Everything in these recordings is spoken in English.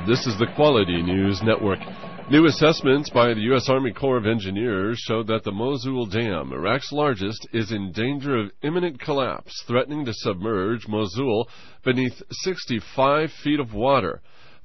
This is the Quality News Network. New assessments by the U.S. Army Corps of Engineers showed that the Mosul Dam, Iraq's largest, is in danger of imminent collapse, threatening to submerge Mosul beneath 65 feet of water.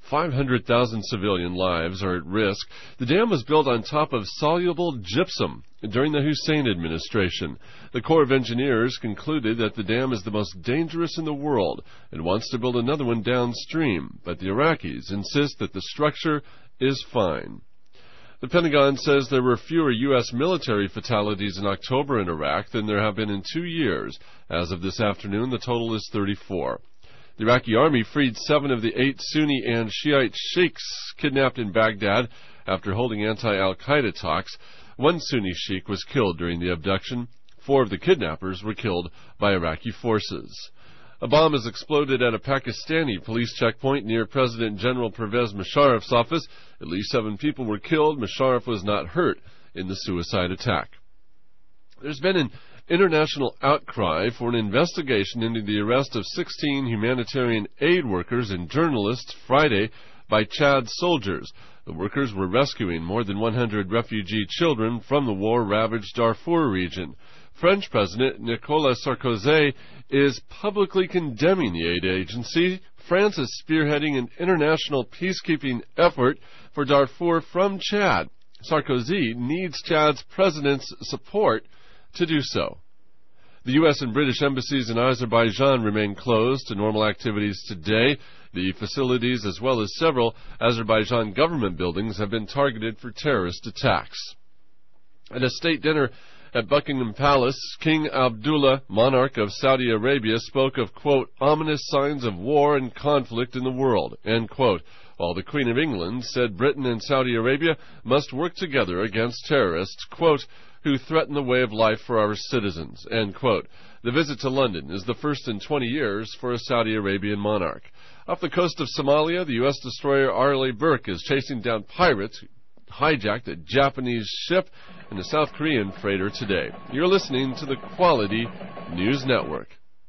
500,000 civilian lives are at risk. The dam was built on top of soluble gypsum during the Hussein administration. The Corps of Engineers concluded that the dam is the most dangerous in the world and wants to build another one downstream, but the Iraqis insist that the structure is fine. The Pentagon says there were fewer U.S. military fatalities in October in Iraq than there have been in 2 years. As of this afternoon, the total is 34. The Iraqi army freed 7 of the 8 Sunni and Shiite sheikhs kidnapped in Baghdad after holding anti-Al-Qaeda talks. 1 Sunni sheikh was killed during the abduction. 4 of the kidnappers were killed by Iraqi forces. A bomb has exploded at a Pakistani police checkpoint near President General Pervez Musharraf's office. At least 7 people were killed. Musharraf was not hurt in the suicide attack. There's been an international outcry for an investigation into the arrest of 16 humanitarian aid workers and journalists Friday by Chad soldiers. The workers were rescuing more than 100 refugee children from the war-ravaged Darfur region. French President Nicolas Sarkozy is publicly condemning the aid agency. France is spearheading an international peacekeeping effort for Darfur from Chad. Sarkozy needs Chad's president's support to do so. The U.S. and British embassies in Azerbaijan remain closed to normal activities today. The facilities, as well as several Azerbaijan government buildings, have been targeted for terrorist attacks. At a state dinner at Buckingham Palace, King Abdullah, monarch of Saudi Arabia, spoke of, quote, ominous signs of war and conflict in the world, end quote, while the Queen of England said Britain and Saudi Arabia must work together against terrorists, quote, who threaten the way of life for our citizens, end quote. The visit to London is the first in 20 years for a Saudi Arabian monarch. Off the coast of Somalia, the U.S. destroyer Arleigh Burke is chasing down pirates who hijacked a Japanese ship and a South Korean freighter today. You're listening to the Quality News Network.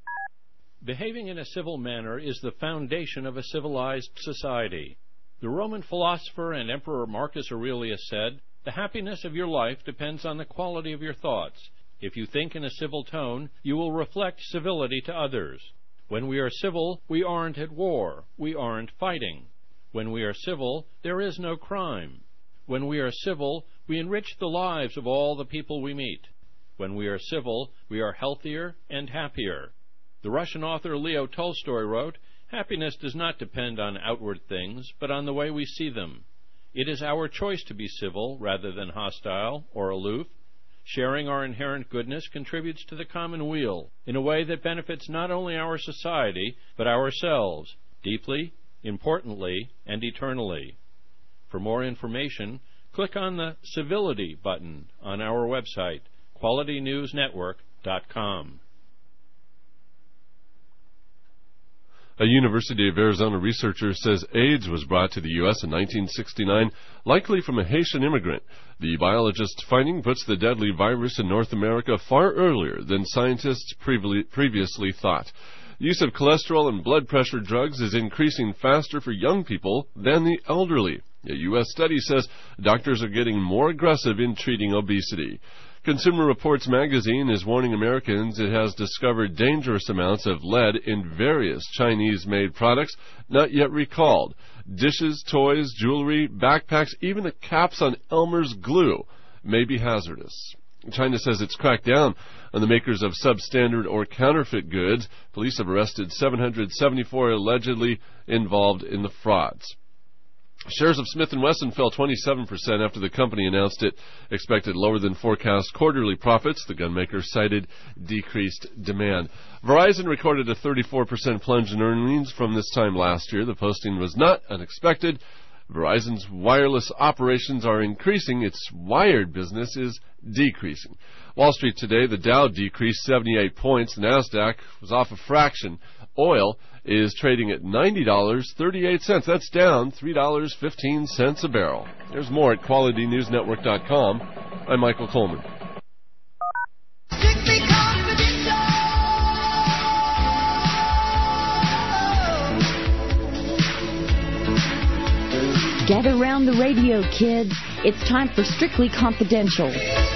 Behaving in a civil manner is the foundation of a civilized society. The Roman philosopher and Emperor Marcus Aurelius said, "The happiness of your life depends on the quality of your thoughts. If you think in a civil tone, you will reflect civility to others. When we are civil, we aren't at war. We aren't fighting. When we are civil, there is no crime. When we are civil, we enrich the lives of all the people we meet. When we are civil, we are healthier and happier." The Russian author Leo Tolstoy wrote, "Happiness does not depend on outward things, but on the way we see them. It is our choice to be civil rather than hostile or aloof. Sharing our inherent goodness contributes to the common weal in a way that benefits not only our society, but ourselves, deeply, importantly, and eternally." For more information, click on the Civility button on our website, QualityNewsNetwork.com. A University of Arizona researcher says AIDS was brought to the U.S. in 1969, likely from a Haitian immigrant. The biologist's finding puts the deadly virus in North America far earlier than scientists previously thought. The use of cholesterol and blood pressure drugs is increasing faster for young people than the elderly. A U.S. study says doctors are getting more aggressive in treating obesity. Consumer Reports magazine is warning Americans it has discovered dangerous amounts of lead in various Chinese-made products not yet recalled. Dishes, toys, jewelry, backpacks, even the caps on Elmer's glue may be hazardous. China says it's cracked down on the makers of substandard or counterfeit goods. Police have arrested 774 allegedly involved in the frauds. Shares of Smith & Wesson fell 27% after the company announced it expected lower than forecast quarterly profits. The gunmaker cited decreased demand. Verizon recorded a 34% plunge in earnings from this time last year. The posting was not unexpected. Verizon's wireless operations are increasing. Its wired business is decreasing. Wall Street today, the Dow decreased 78 points. The NASDAQ was off a fraction. Oil is trading at $90.38. That's down $3.15 a barrel. There's more at QualityNewsNetwork.com. I'm Michael Coleman. Gather around the radio, kids. It's time for Strictly Confidential.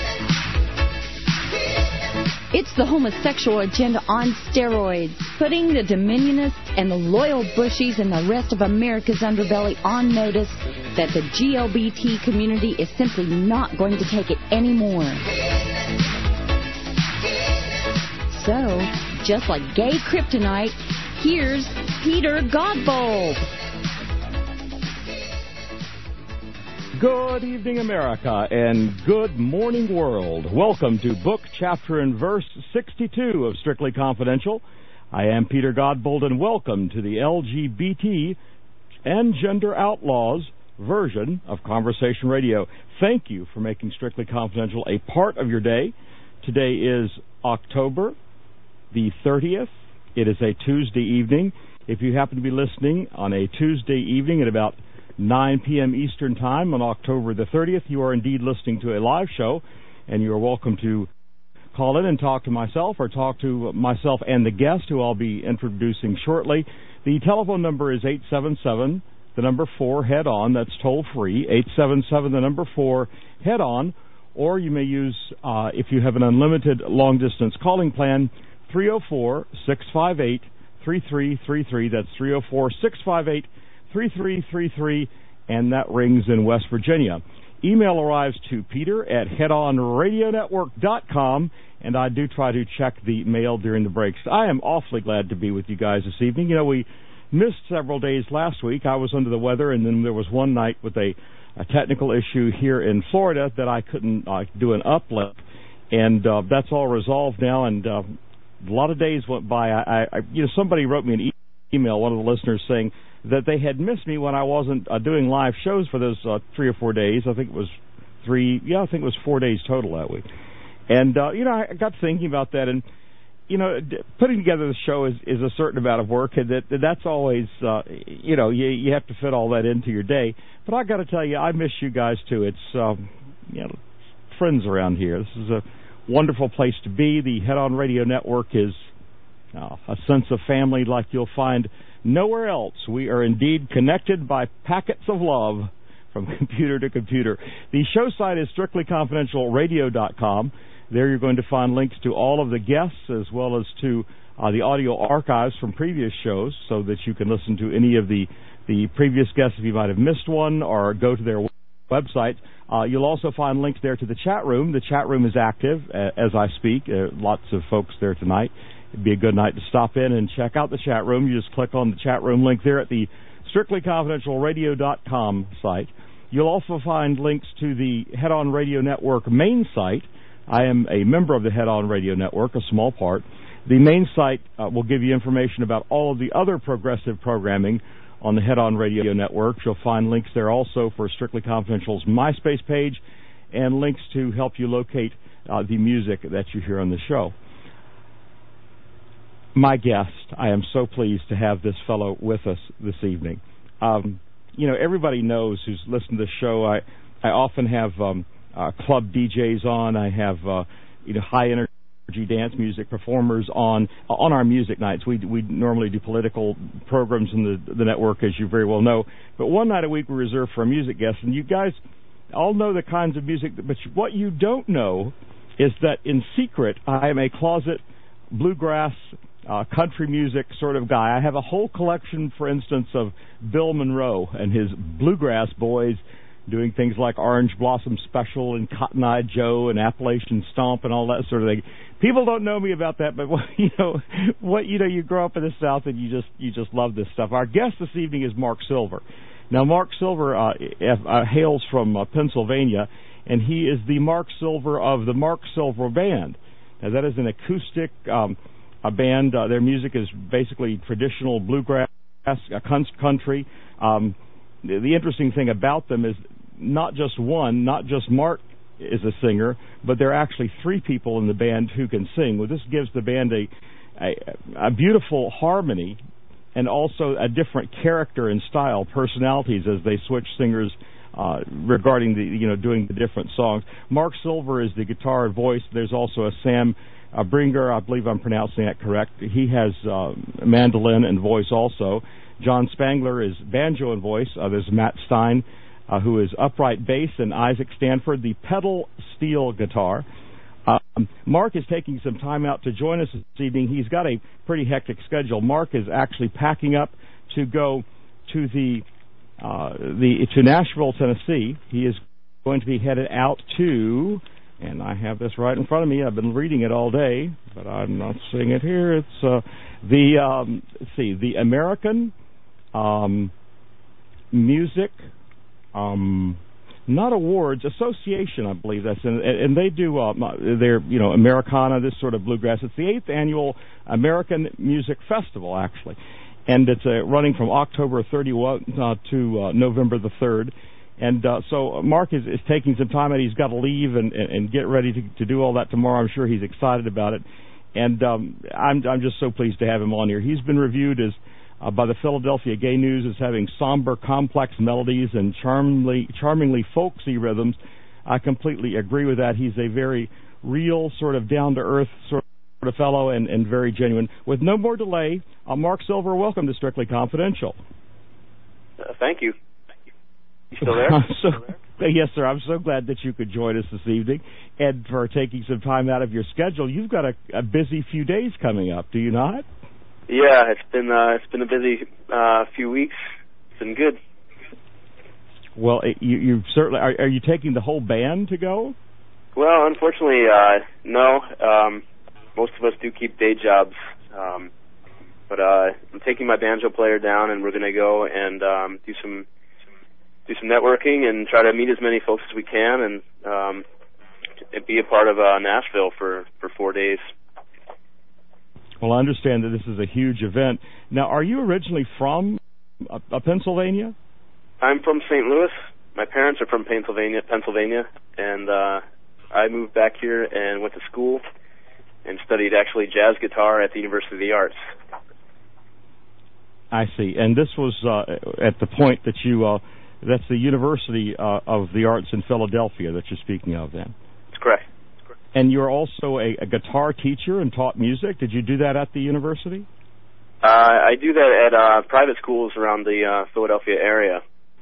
It's the homosexual agenda on steroids, putting the Dominionists and the loyal Bushies and the rest of America's underbelly on notice that the GLBT community is simply not going to take it anymore. So, just like gay kryptonite, here's Peter Godbold. Good evening, America, and good morning, world. Welcome to Book, Chapter, and Verse 62 of Strictly Confidential. I am Peter Godbold, and welcome to the LGBT and Gender Outlaws version of Conversation Radio. Thank you for making Strictly Confidential a part of your day. Today is October the 30th. It is a Tuesday evening. If you happen to be listening on a Tuesday evening at about 9 p.m. Eastern Time on October the 30th, you are indeed listening to a live show, and you are welcome to call in and talk to myself or talk to myself and the guest, who I'll be introducing shortly. The telephone number is 877, the number 4, head-on. That's toll-free, 877, the number 4, head-on. Or you may use, if you have an unlimited long-distance calling plan, 304-658-3333. That's 304-658-3333, and that rings in West Virginia. Email arrives to peter@headonradionetwork.com, and I do try to check the mail during the breaks. I am awfully glad to be with you guys this evening. You know, we missed several days last week. I was under the weather, and then there was one night with a technical issue here in Florida that I couldn't do an uplift, and that's all resolved now, and a lot of days went by. Somebody wrote me an email, one of the listeners, saying that they had missed me when I wasn't doing live shows for those 3 or 4 days. I think it was 3. Yeah, I think it was 4 days total that week. And I got thinking about that, and putting together the show is a certain amount of work, and that's always you have to fit all that into your day. But I got to tell you, I miss you guys too. It's friends around here. This is a wonderful place to be. The Head On Radio Network is a sense of family like you'll find nowhere else. We are indeed connected by packets of love from computer to computer. The show site is strictlyconfidentialradio.com. There you're going to find links to all of the guests as well as to the audio archives from previous shows, so that you can listen to any of the previous guests if you might have missed one, or go to their website. You'll also find links there to the chat room. The chat room is active as I speak. Lots of folks there tonight. It'd be a good night to stop in and check out the chat room. You just click on the chat room link there at the strictlyconfidentialradio.com site. You'll also find links to the Head On Radio Network main site. I am a member of the Head On Radio Network, a small part. The main site will give you information about all of the other progressive programming on the Head On Radio Network. You'll find links there also for Strictly Confidential's MySpace page, and links to help you locate the music that you hear on the show. My guest, I am so pleased to have this fellow with us this evening. Everybody knows who's listened to the show. I often have club DJs on. I have high energy dance music performers on our music nights. We normally do political programs in the network, as you very well know. But one night a week we reserve for a music guest, and you guys all know the kinds of music. But what you don't know is that in secret I am a closet bluegrass country music sort of guy. I have a whole collection, for instance, of Bill Monroe and his bluegrass boys doing things like Orange Blossom Special and Cotton Eye Joe and Appalachian Stomp and all that sort of thing. People don't know me about that, but you grow up in the South and you just love this stuff. Our guest this evening is Mark Silver. Now, Mark Silver hails from Pennsylvania, and he is the Mark Silver of the Mark Silver Band. Now, that is an acoustic a band. Their music is basically traditional bluegrass country. The interesting thing about them is not just Mark is a singer, but there are actually 3 people in the band who can sing. Well, this gives the band a beautiful harmony, and also a different character and style, personalities, as they switch singers regarding doing the different songs. Mark Silver is the guitar and voice. There's also a Sam Bringer, I believe I'm pronouncing that correct. He has mandolin and voice also. John Spangler is banjo and voice. There's Matt Stein, who is upright bass, and Isaac Stanford, the pedal steel guitar. Mark is taking some time out to join us this evening. He's got a pretty hectic schedule. Mark is actually packing up to go to to Nashville, Tennessee. He is going to be headed out to, and I have this right in front of me. I've been reading it all day, but I'm not seeing it here. It's the American Music. Not awards, association, I believe that's in, and they do their Americana, this sort of bluegrass. It's the 8th annual American Music Festival, actually, and it's running from October 31 to November the 3rd. And so Mark is taking some time out. He's got to leave and get ready to do all that tomorrow. I'm sure he's excited about it, and I'm just so pleased to have him on here. He's been reviewed as by the Philadelphia Gay News as having somber, complex melodies and charmingly folksy rhythms. I completely agree with that. He's a very real, sort of down-to-earth sort of fellow and very genuine. With no more delay, Mark Silver, welcome to Strictly Confidential. Thank you. You still there? Yes, sir. I'm so glad that you could join us this evening and for taking some time out of your schedule. You've got a busy few days coming up, do you not? Yeah, it's been a busy few weeks. It's been good. Well, you certainly are you taking the whole band to go? Well, unfortunately, no. Most of us do keep day jobs, but I'm taking my banjo player down, and we're going to go and do some networking and try to meet as many folks as we can, and be a part of Nashville for 4 days. Well, I understand that this is a huge event. Now, are you originally from Pennsylvania? I'm from St. Louis. My parents are from Pennsylvania, and I moved back here and went to school and studied actually jazz guitar at the University of the Arts. I see. And this was at the point that that's the University of the Arts in Philadelphia that you're speaking of then? That's correct. And you're also a guitar teacher and taught music. Did you do that at the university? I do that at private schools around the Philadelphia area.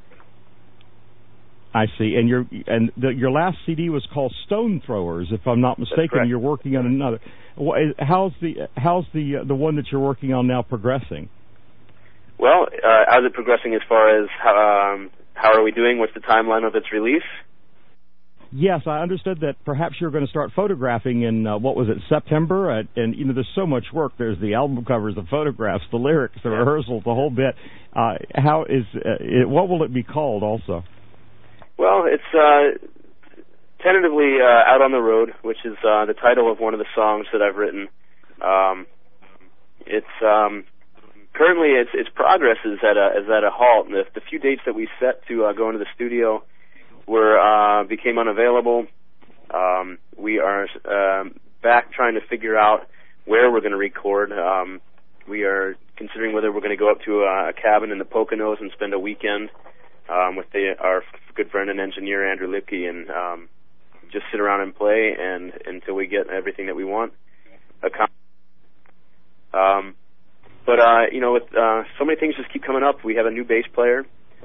I see. And your last CD was called Stone Throwers, if I'm not mistaken. You're working on another. How's the one that you're working on now progressing? Well, how's it progressing as far as how are we doing? What's the timeline of its release? Yes, I understood that perhaps you're going to start photographing in, September? And, there's so much work. There's the album covers, the photographs, the lyrics, the rehearsals, the whole bit. What will it be called also? Well, it's tentatively Out on the Road, which is the title of one of the songs that I've written. Currently its progress is at a halt. And the few dates that we set to go into the studio became unavailable. We are back trying to figure out where we're going to record. We are considering whether we're going to go up to a cabin in the Poconos and spend a weekend with our good friend and engineer Andrew Lipke and just sit around and play until we get everything that we want. But with so many things just keep coming up. We have a new bass player.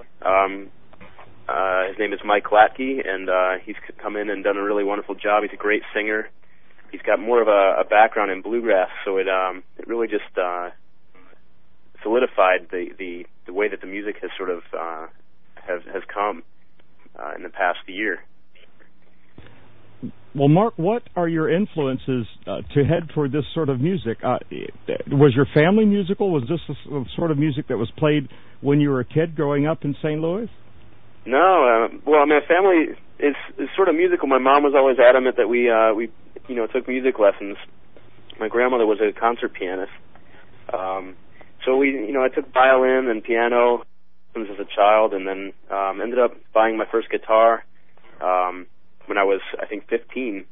His name is Mike Latke, and he's come in and done a really wonderful job. He's a great singer. He's got more of a background in bluegrass, so it really just solidified the way that the music has sort of has come in the past year. Well, Mark, what are your influences to head toward this sort of music? Was your family musical? Was this the sort of music that was played when you were a kid growing up in St. Louis? No, well, my family is sort of musical. My mom was always adamant that we took music lessons. My grandmother was a concert pianist, so I took violin and piano as a child, and then ended up buying my first guitar when I was, I think, 15.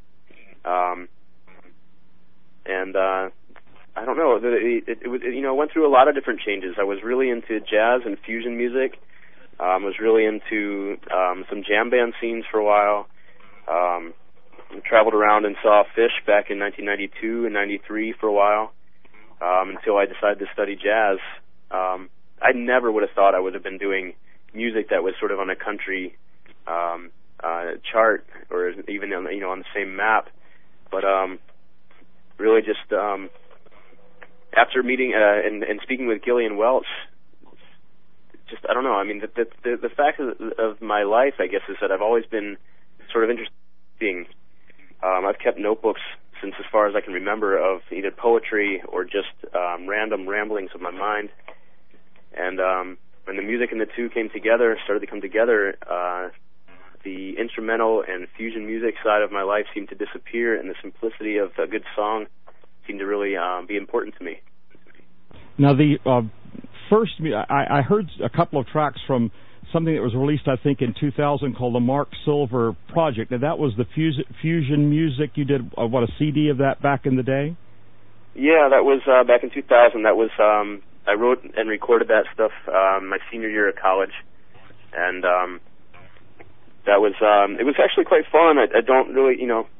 And I don't know, it went through a lot of different changes. I was really into jazz and fusion music. Was really into some jam band scenes for a while. Traveled around and saw Fish back in 1992 and 93 for a while, until I decided to study jazz. I never would have thought I would have been doing music that was sort of on a country chart, or even on, on the same map. But really, just after meeting and speaking with Gillian Welch, just I don't know. I mean, the fact of my life, I guess, is that I've always been sort of interested in. I've kept notebooks since as far as I can remember of either poetry or just random ramblings of my mind. And when the music and the two started to come together, the instrumental and fusion music side of my life seemed to disappear, and the simplicity of a good song seemed to really be important to me. Now, the first, I heard a couple of tracks from something that was released, I think, in 2000 called the Mark Silver Project. Now, that was the fusion music. You did, a CD of that back in the day? Yeah, that was back in 2000. That was, I wrote and recorded that stuff my senior year of college. And that was, it was actually quite fun. I don't really,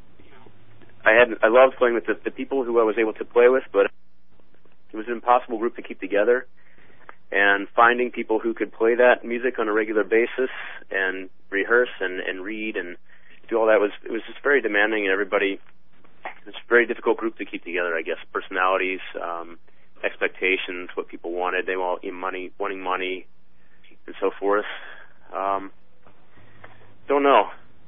I loved playing with the people who I was able to play with, but it was an impossible group to keep together. And finding people who could play that music on a regular basis and rehearse and read and do all that it was just very demanding, and everybody, it's a very difficult group to keep together, I guess. Personalities, expectations, what people wanted. They all wanting money, and so forth. Don't know.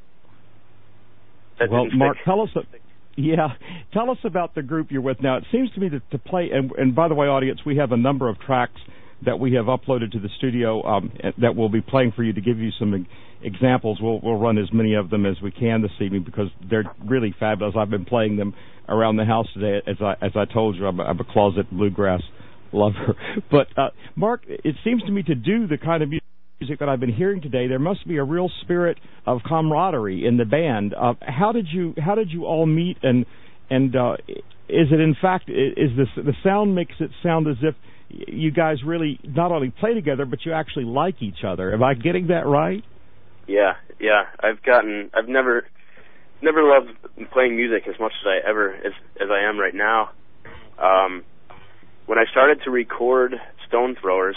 Well, Mark, tell us about the group you're with now. It seems to me to play, and by the way, audience, we have a number of tracks that we have uploaded to the studio that we'll be playing for you to give you some examples. We'll run as many of them as we can this evening because they're really fabulous. I've been playing them around the house today. As I told you, I'm a closet bluegrass lover. But Mark, it seems to me to do the kind of music that I've been hearing today, there must be a real spirit of camaraderie in the band. How did you all meet, and is it in fact the sound makes it sound as if you guys really not only play together, but you actually like each other? Am I getting that right? Yeah. I've never loved playing music as much as I am right now. When I started to record Stone Throwers,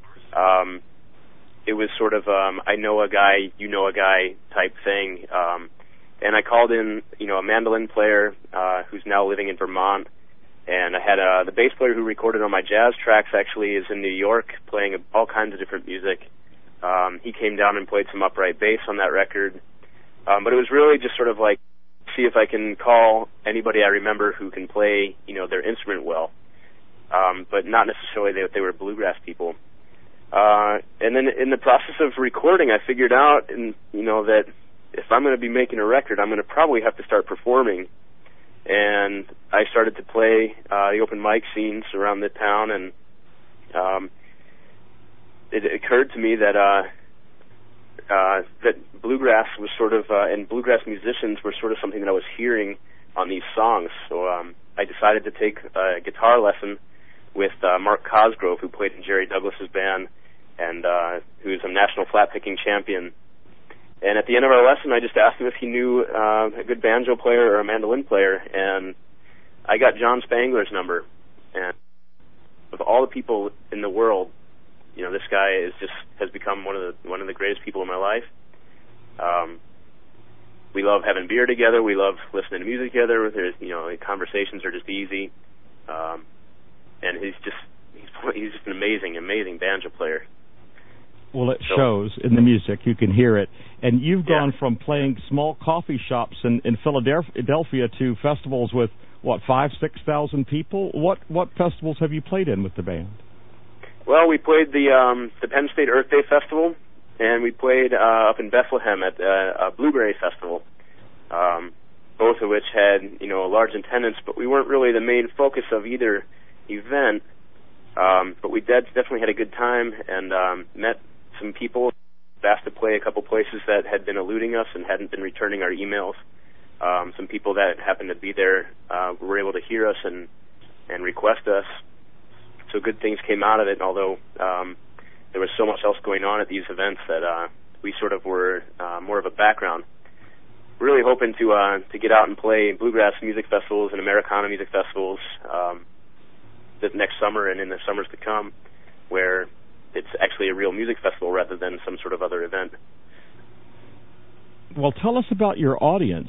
it was sort of I know a guy, you know a guy type thing, and I called in a mandolin player who's now living in Vermont. And I had the bass player who recorded on my jazz tracks actually is in New York playing all kinds of different music. He came down and played some upright bass on that record. But it was really just sort of like, see if I can call anybody I remember who can play, their instrument well. But not necessarily that they were bluegrass people. And then in the process of recording, I figured out, that if I'm going to be making a record, I'm going to probably have to start performing. And I started to play the open mic scenes around the town, and it occurred to me that bluegrass was sort of, and bluegrass musicians were sort of something that I was hearing on these songs. So I decided to take a guitar lesson with Mark Cosgrove, who played in Jerry Douglas's band, and who's a national flat-picking champion. And at the end of our lesson, I just asked him if he knew a good banjo player or a mandolin player, and I got John Spangler's number. And of all the people in the world, this guy has become one of the greatest people in my life. We love having beer together. We love listening to music together. There's conversations are just easy, and he's just an amazing banjo player. Well, it shows in the music. You can hear it. And you've gone from playing small coffee shops in Philadelphia to festivals with, 5,000-6,000 people? What festivals have you played in with the band? Well, we played the Penn State Earth Day Festival, and we played up in Bethlehem at a Blueberry Festival, both of which had, a large attendance, but we weren't really the main focus of either event. But we definitely had a good time and met some people, asked to play a couple places that had been eluding us and hadn't been returning our emails. Some people that happened to be there were able to hear us and request us. So good things came out of it, although there was so much else going on at these events that we sort of were more of a background. Really hoping to get out and play bluegrass music festivals and Americana music festivals this next summer and in the summers to come, where it's actually a real music festival rather than some sort of other event. Well, tell us about your audience.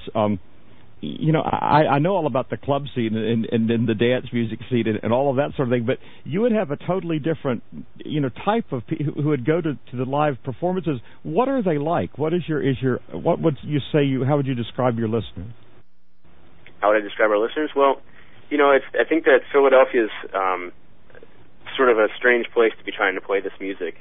I know all about the club scene and the dance music scene and all of that sort of thing, but you would have a totally different, type of people who would go to the live performances. What are they like? What would you say? How would you describe your listeners? How would I describe our listeners? Well, I think that Philadelphia is sort of a strange place to be trying to play this music.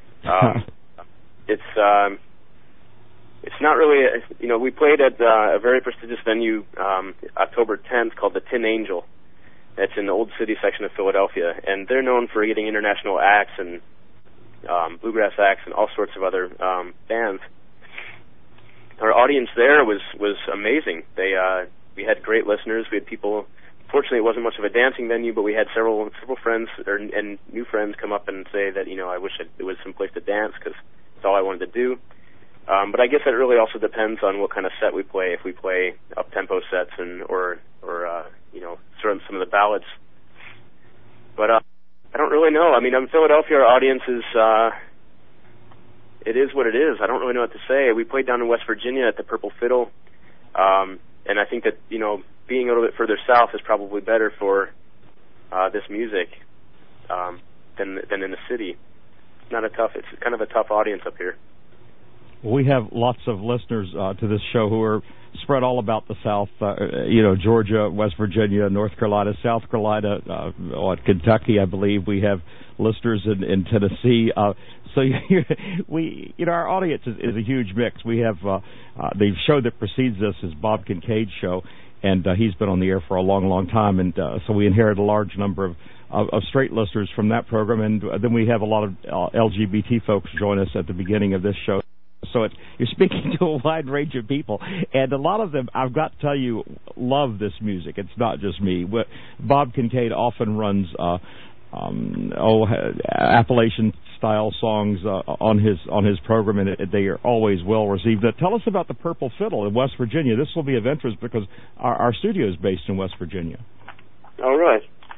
It's not really, we played at a very prestigious venue October 10th called the Tin Angel. That's in the Old City section of Philadelphia, and they're known for getting international acts and bluegrass acts and all sorts of other bands. Our audience there was amazing. We had great listeners. We had people. Fortunately, it wasn't much of a dancing venue, but we had several friends and new friends come up and say that I wish it was some place to dance because it's all I wanted to do. But I guess it really also depends on what kind of set we play. If we play up-tempo sets or sort of some of the ballads. But I don't really know. I mean, in Philadelphia, our audience is it is what it is. I don't really know what to say. We played down in West Virginia at the Purple Fiddle, and I think that being a little bit further south is probably better for this music than in the city. It's kind of a tough audience up here. We have lots of listeners to this show who are spread all about the South, Georgia, West Virginia, North Carolina, South Carolina, Kentucky, I believe. We have listeners in Tennessee. Our audience is a huge mix. We have the show that precedes us is Bob Kincaid's show, and he's been on the air for a long, long time, and so we inherit a large number of straight listeners from that program, and then we have a lot of LGBT folks join us at the beginning of this show. So you're speaking to a wide range of people, and a lot of them, I've got to tell you, love this music. It's not just me. Bob Kincaid often runs Appalachian-style songs on his program, and they are always well received. Tell us about the Purple Fiddle in West Virginia. This will be of interest because our studio is based in West Virginia. All right.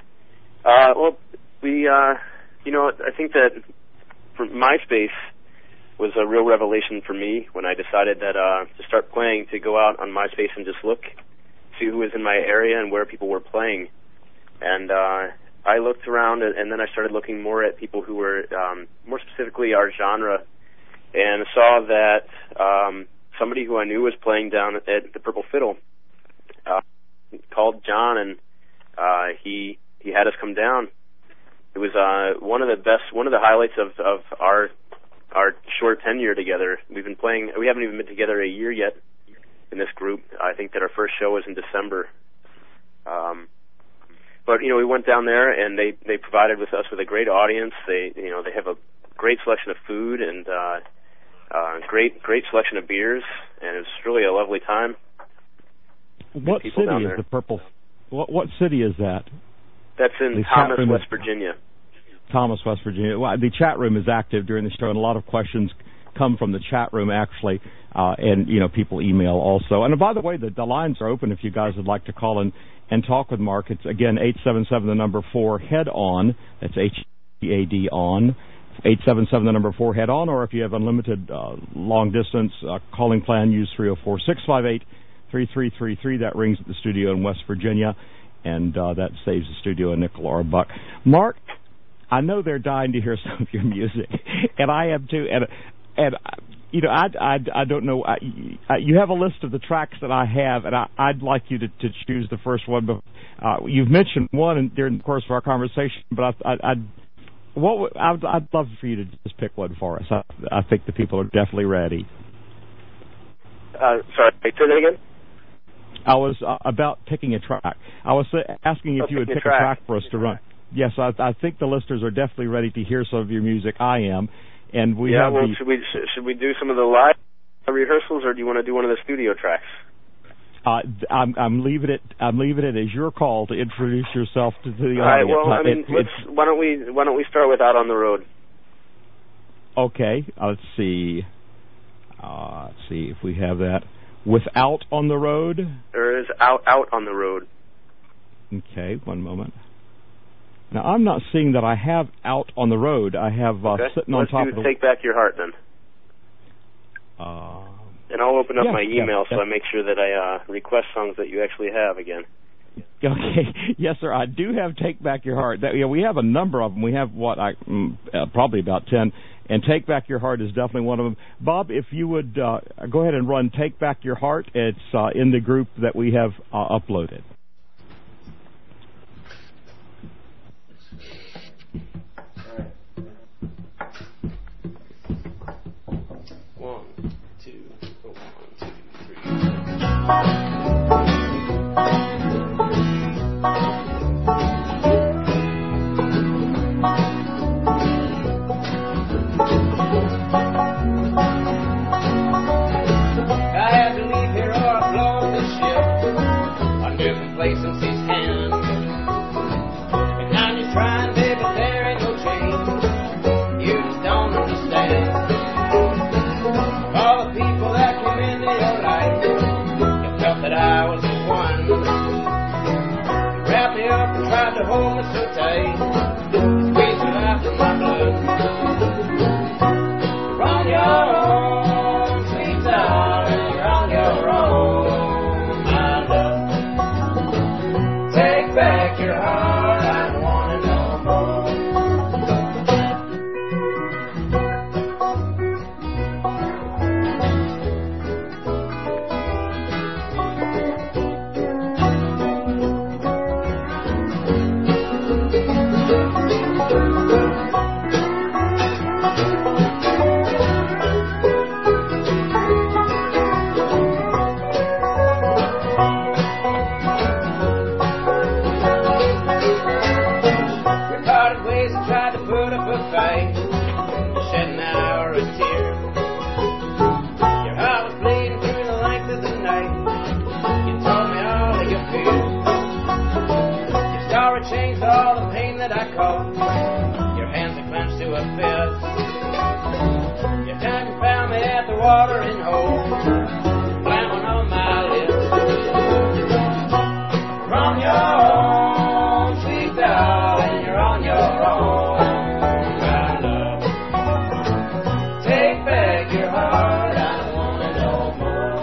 I think that for MySpace was a real revelation for me when I decided that to start playing, to go out on MySpace and just see who was in my area and where people were playing. And I looked around, and then I started looking more at people who were more specifically our genre, and saw that somebody who I knew was playing down at the Purple Fiddle called John, and he had us come down. It was one of the highlights of our short tenure together. We haven't even been together a year yet in this group. I think that our first show was in December. But we went down there, and they provided us with a great audience. They have a great selection of food and great selection of beers, and it was really a lovely time. What city is the Purple? What city is that? That's in Thomas, West Virginia. Thomas, West Virginia. Well, the chat room is active during the show, and a lot of questions come from the chat room, actually, and people email also. And by the way, the lines are open if you guys would like to call in and talk with Mark. It's again 877-4-HEAD-ON. That's HEAD on. 877-4-HEAD-ON. Or if you have unlimited long distance calling plan, use 304-658-3333. That rings at the studio in West Virginia, and that saves the studio a nickel or a buck. Mark, I know they're dying to hear some of your music, and I am too. And I don't know. You have a list of the tracks that I have, and I'd like you to choose the first one. But you've mentioned one during the course of our conversation, but I'd love for you to just pick one for us. I think the people are definitely ready. Sorry, say that again. I was about picking a track. I was asking if you would pick a track for us to run. Yes, I think the listeners are definitely ready to hear some of your music. I am, and we have. Well, should we do some of the live rehearsals, or do you want to do one of the studio tracks? I'm leaving it as your call to introduce yourself to the audience. All right. Well, why don't we start with Out on the Road? Okay. Let's see. Let's see if we have that. Without on the Road. There is Out on the Road. Okay. One moment. Now, I'm not seeing that I have Out on the Road. I have Sitting on Top of the... Take Back Your Heart, then. And I'll open up my email so I make sure that I request songs that you actually have again. Okay. Yes, sir. I do have Take Back Your Heart. We have a number of them. We have, probably about 10. And Take Back Your Heart is definitely one of them. Bob, if you would go ahead and run Take Back Your Heart. It's in the group that we have uploaded. Since he's hand, and now you're trying, baby, there ain't no change. You just don't understand. All the people that came into your life, you felt that I was the one. You wrapped me up and tried to hold me so tight, squeezed the life from my blood. You're on your own, sweet darling, you're on your own. Back your heart, I don't want it no more. Shed an hour of tears. Your heart was bleeding through the length of the night. You told me all of your fears. Your story changed all the pain that I caused. Your hands are clenched to a fist. Your time you found me at the watering hole, slamming on my lips. You're on your own, sweet darling, you're on your own. Your heart, I don't want it no more.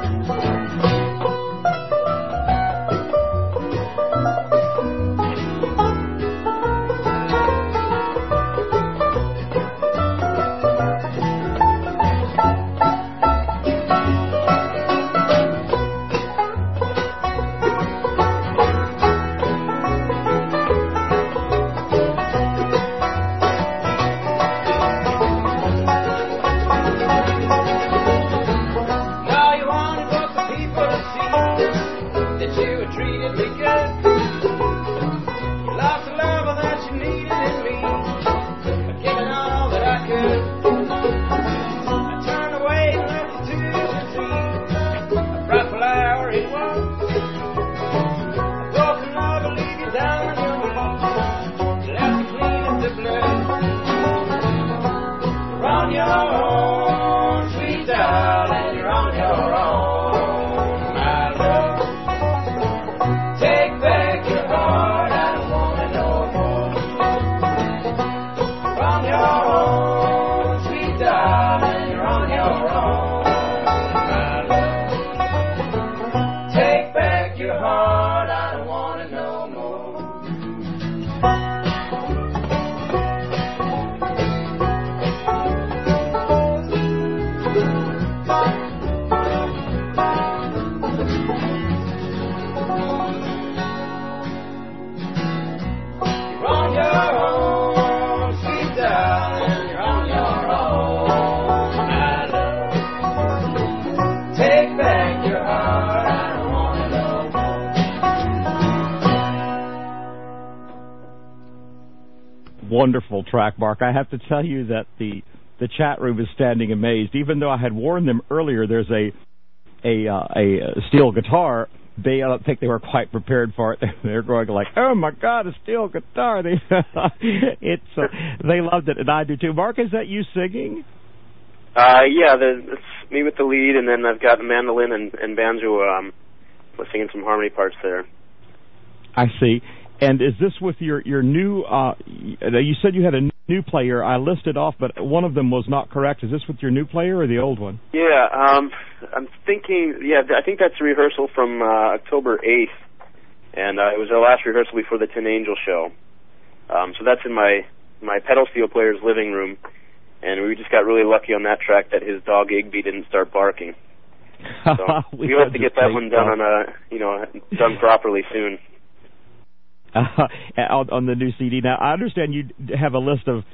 Wonderful track, Mark. I have to tell you that the chat room is standing amazed. Even though I had warned them earlier, there's a steel guitar. They don't think they were quite prepared for it. They're going like, "Oh my God, a steel guitar!" They loved it, and I do too. Mark, is that you singing? Yeah, it's me with the lead, and then I've got the mandolin and banjo singing some harmony parts there. I see. And is this with your new? You said you had a new player. I listed off, but one of them was not correct. Is this with your new player or the old one? Yeah, I'm thinking. Yeah, I think that's a rehearsal from October 8th, and it was our last rehearsal before the Tin Angel show. So that's in my pedal steel player's living room, and we just got really lucky on that track that his dog Igby didn't start barking. So we hope to get that one done done properly soon. On the new CD. Now, I understand you have a list of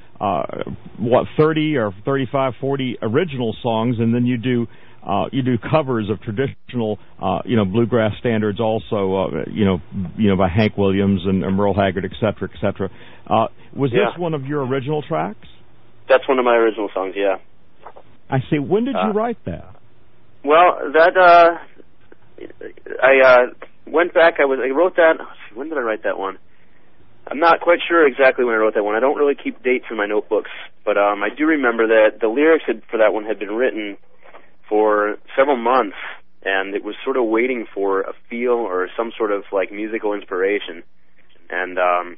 30 or 35, 40 original songs, and then you do covers of traditional bluegrass standards also, by Hank Williams and Merle Haggard, et cetera, et cetera. Was this one of your original tracks? That's one of my original songs, yeah. I see. When did you write that? Well, that I went back. I wrote that. When did I write that one? I'm not quite sure exactly when I wrote that one. I don't really keep dates in my notebooks, but I do remember that the lyrics for that one had been written for several months, and it was sort of waiting for a feel or some sort of like musical inspiration. And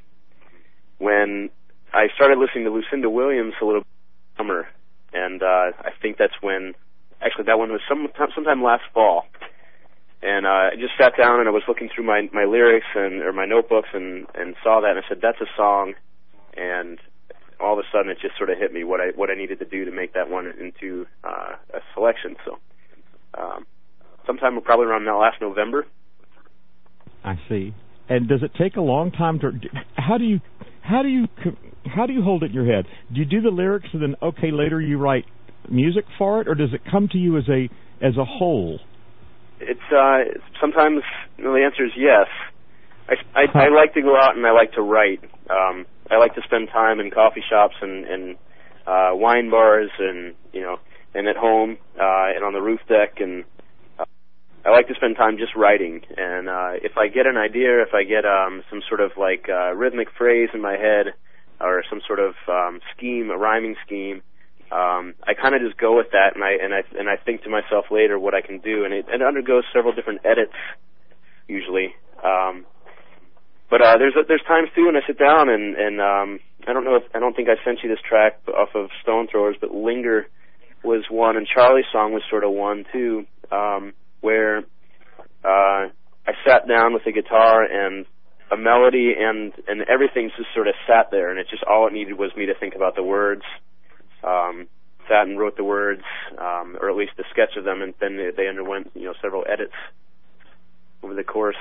when I started listening to Lucinda Williams a little summer, and I think that's when, actually that one was sometime last fall. And I just sat down and I was looking through my lyrics or my notebooks and saw that, and I said, that's a song. And all of a sudden it just sort of hit me what I needed to do to make that one into a selection. So sometime probably around last November. I see. And does it take a long time to? How do you hold it in your head? Do you do the lyrics and then later you write music for it, or does it come to you as a whole? It's sometimes the answer is yes. I like to go out and I like to write. I like to spend time in coffee shops and wine bars and and at home and on the roof deck, and I like to spend time just writing. And if I get an idea, if I get some sort of like rhythmic phrase in my head or some sort of scheme, a rhyming scheme, I kind of just go with that, and I think to myself later what I can do, and it undergoes several different edits usually. But there's times too when I sit down and I don't think I sent you this track off of Stone Throwers, but Linger was one, and Charlie's song was sort of one too, where I sat down with the guitar and a melody and everything just sort of sat there, and all it needed was me to think about the words. Sat and wrote the words, or at least a sketch of them, and then they underwent several edits over the course.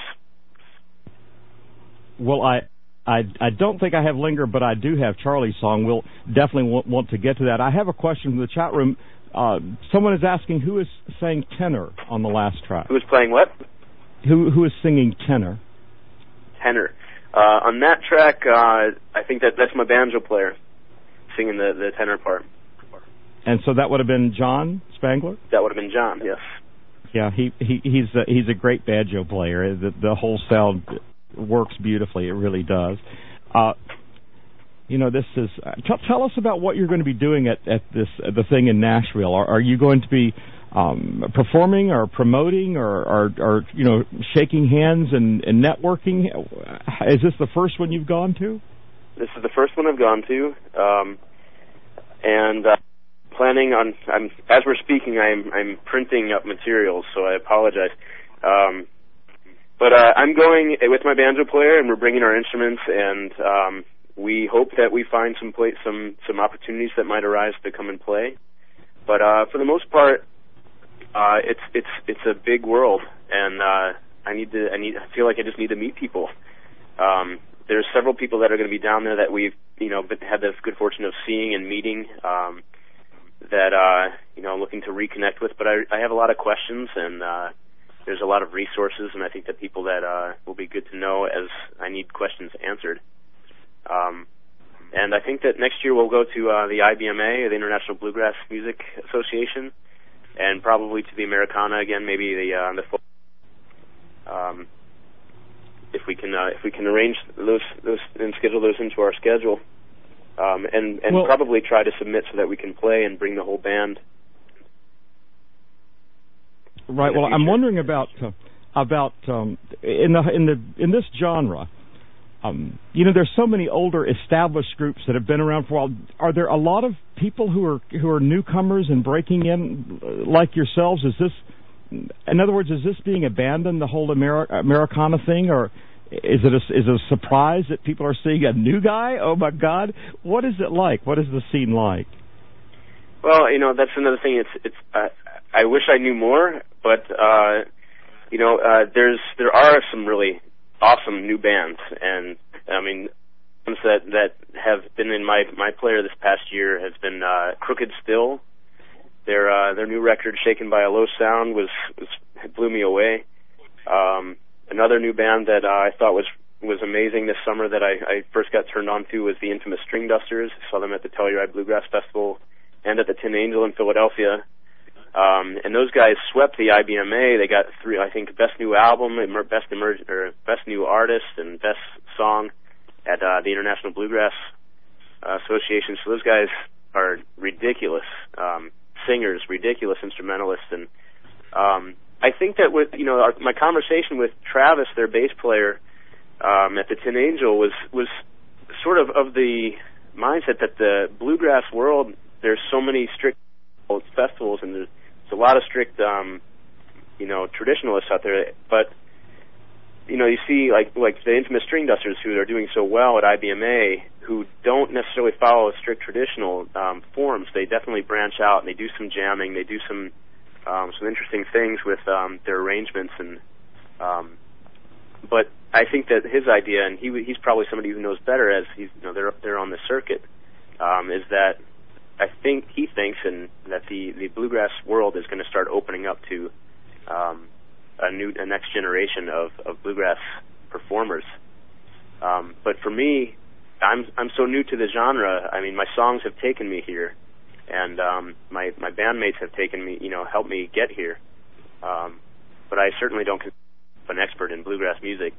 Well, I don't think I have Linger, but I do have Charlie's song. We'll definitely want to get to that. I have a question from the chat room. Someone is asking who is saying tenor on the last track. Who is playing what? Who is singing tenor? Tenor. On that track, I think that's my banjo player singing the tenor part. And so that would have been John Spangler? That would have been John, yes. Yeah, he's a great banjo player. The whole sound works beautifully. It really does. This is. Tell us about what you're going to be doing at the thing in Nashville. Are you going to be performing or promoting or shaking hands and networking? Is this the first one you've gone to? This is the first one I've gone to, and planning on. As we're speaking, I'm printing up materials, so I apologize. But I'm going with my banjo player, and we're bringing our instruments, and we hope that we find some opportunities that might arise to come and play. But for the most part, it's a big world, and I feel like I just need to meet people. There's several people that are going to be down there that we've had the good fortune of seeing and meeting, that looking to reconnect with. But I have a lot of questions, and there's a lot of resources, and I think that people that will be good to know as I need questions answered. And I think that next year we'll go to the IBMA, the International Bluegrass Music Association, and probably to the Americana again, maybe the if we can arrange those and schedule those into our schedule, and probably try to submit so that we can play and bring the whole band. Right. Well, I'm wondering about in this genre. there's so many older established groups that have been around for a while. Are there a lot of people who are newcomers and breaking in like yourselves? In other words, is this being abandoned, the whole Americana thing, or is it a surprise that people are seeing a new guy? Oh my God, what is it like? What is the scene like? Well, that's another thing. I wish I knew more, but there are some really awesome new bands, and I mean, ones that have been in my player this past year has been Crooked Still. Their new record, Shaken by a Low Sound, it blew me away. Another new band that I thought was amazing this summer that I first got turned on to was the infamous String Dusters. I saw them at the Telluride Bluegrass Festival and at the Tin Angel in Philadelphia. And those guys swept the IBMA. They got 3, I think, Best New Album, Best New Artist, and Best Song at the International Bluegrass Association. So those guys are ridiculous singers, ridiculous instrumentalists, and I think that with my conversation with Travis, their bass player, at the Tin Angel was sort of the mindset that the bluegrass world, there's so many strict festivals and there's a lot of strict traditionalists out there, but you see like the infamous String Dusters who are doing so well at IBMA, who don't necessarily follow strict traditional forms. They definitely branch out and they do some jamming, they do some interesting things with their arrangements, and but I think that his idea, and he's probably somebody who knows better as they're on the circuit, is that I think he thinks and that the bluegrass world is going to start opening up to a next generation of bluegrass performers. But for me, I'm so new to the genre. I mean, my songs have taken me here, and my bandmates have taken me, helped me get here. But I certainly don't consider myself an expert in bluegrass music.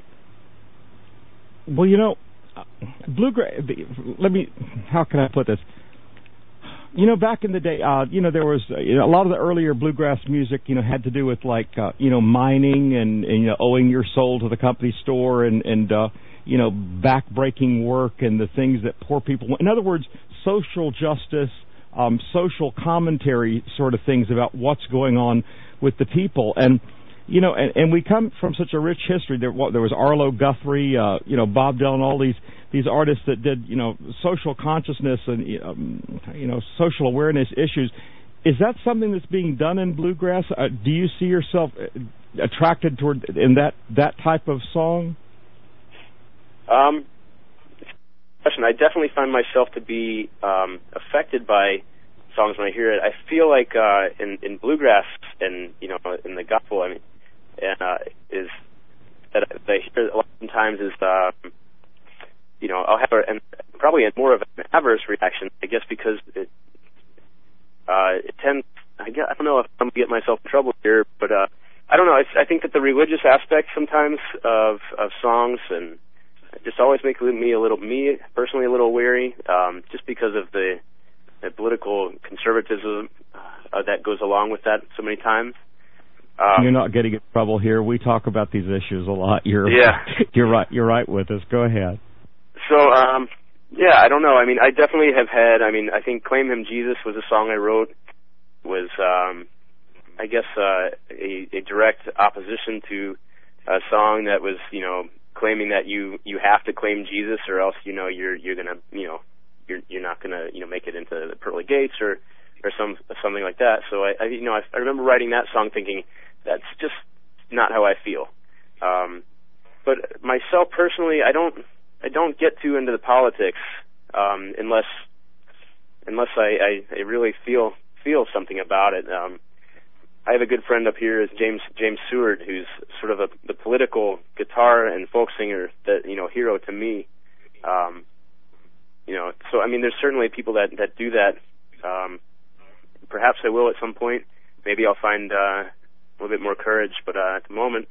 Well, bluegrass. How can I put this? Back in the day, there was a lot of the earlier bluegrass music, had to do with mining and owing your soul to the company store and back-breaking work and the things that poor people. In other words, social justice, social commentary sort of things about what's going on with the people. And and we come from such a rich history. There was Arlo Guthrie, Bob Dylan, all these artists that did, social consciousness and, social awareness issues. Is that something that's being done in bluegrass? Do you see yourself attracted toward in that type of song? I definitely find myself to be affected by songs when I hear it. I feel like in bluegrass and in the gospel, is that I hear a lot of times is I'll have probably more of an adverse reaction, I guess, because it tends. I don't know if I'm gonna get myself in trouble here, but I don't know. I think that the religious aspect sometimes of songs and just always make me personally a little wary, just because of the political conservatism that goes along with that so many times. You're not getting in trouble here. We talk about these issues a lot. You're right. You're right with us. Go ahead. So, I don't know. I mean, I definitely have had. I think "Claim Him Jesus" was a song I wrote. Was I guess a direct opposition to a song that was claiming that you have to claim Jesus or else you're gonna you're not gonna make it into the pearly gates or something like that. So I remember writing that song thinking that's just not how I feel. But myself personally, I don't get too into the politics unless I really feel something about it. I have a good friend up here, is James Seward, who's sort of the political guitar and folk singer that hero to me. So there's certainly people that do that. Perhaps I will at some point. Maybe I'll find a little bit more courage, but at the moment,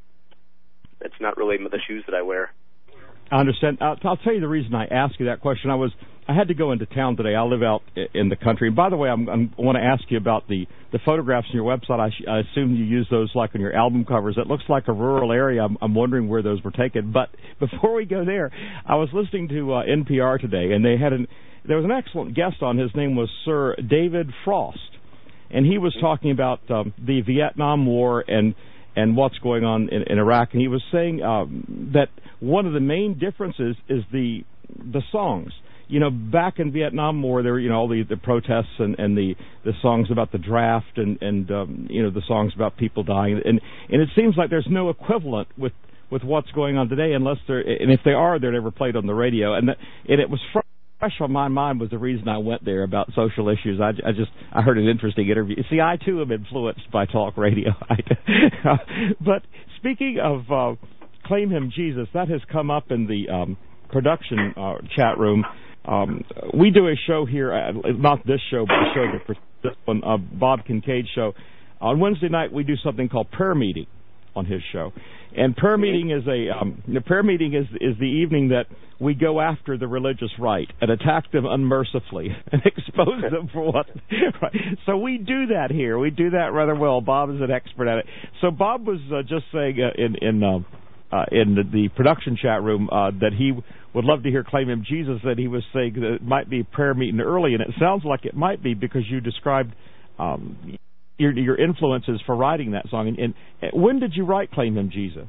it's not really the shoes that I wear. I understand. I'll tell you the reason I asked you that question. I was I had to go into town today. I live out in the country. And by the way, I want to ask you about the photographs on your website. I assume you use those like on your album covers. It looks like a rural area. I'm wondering where those were taken. But before we go there, I was listening to NPR today, and there was an excellent guest on. His name was Sir David Frost, and he was talking about the Vietnam War and what's going on in Iraq. And he was saying that one of the main differences is the songs. You know, back in Vietnam War, there were, you know, all the protests and the songs about the draft and you know, the songs about people dying. And it seems like there's no equivalent with what's going on today, unless and if they are, they're never played on the radio. And it was fresh on my mind was the reason I went there about social issues. I heard an interesting interview. See, I too am influenced by talk radio. But speaking of Claim Him Jesus, that has come up in the production chat room. We do a show here, not this show, but the show that this one, Bob Kincaid's show. On Wednesday night, we do something called prayer meeting on his show, and prayer meeting is the evening that we go after the religious right and attack them unmercifully and expose them for what. Right. So we do that here. We do that rather well. Bob is an expert at it. So Bob was just saying in the production chat room that he would love to hear Claim Him Jesus, that he was saying that it might be prayer meeting early, and it sounds like it might be because you described your influences for writing that song. And when did you write Claim Him Jesus?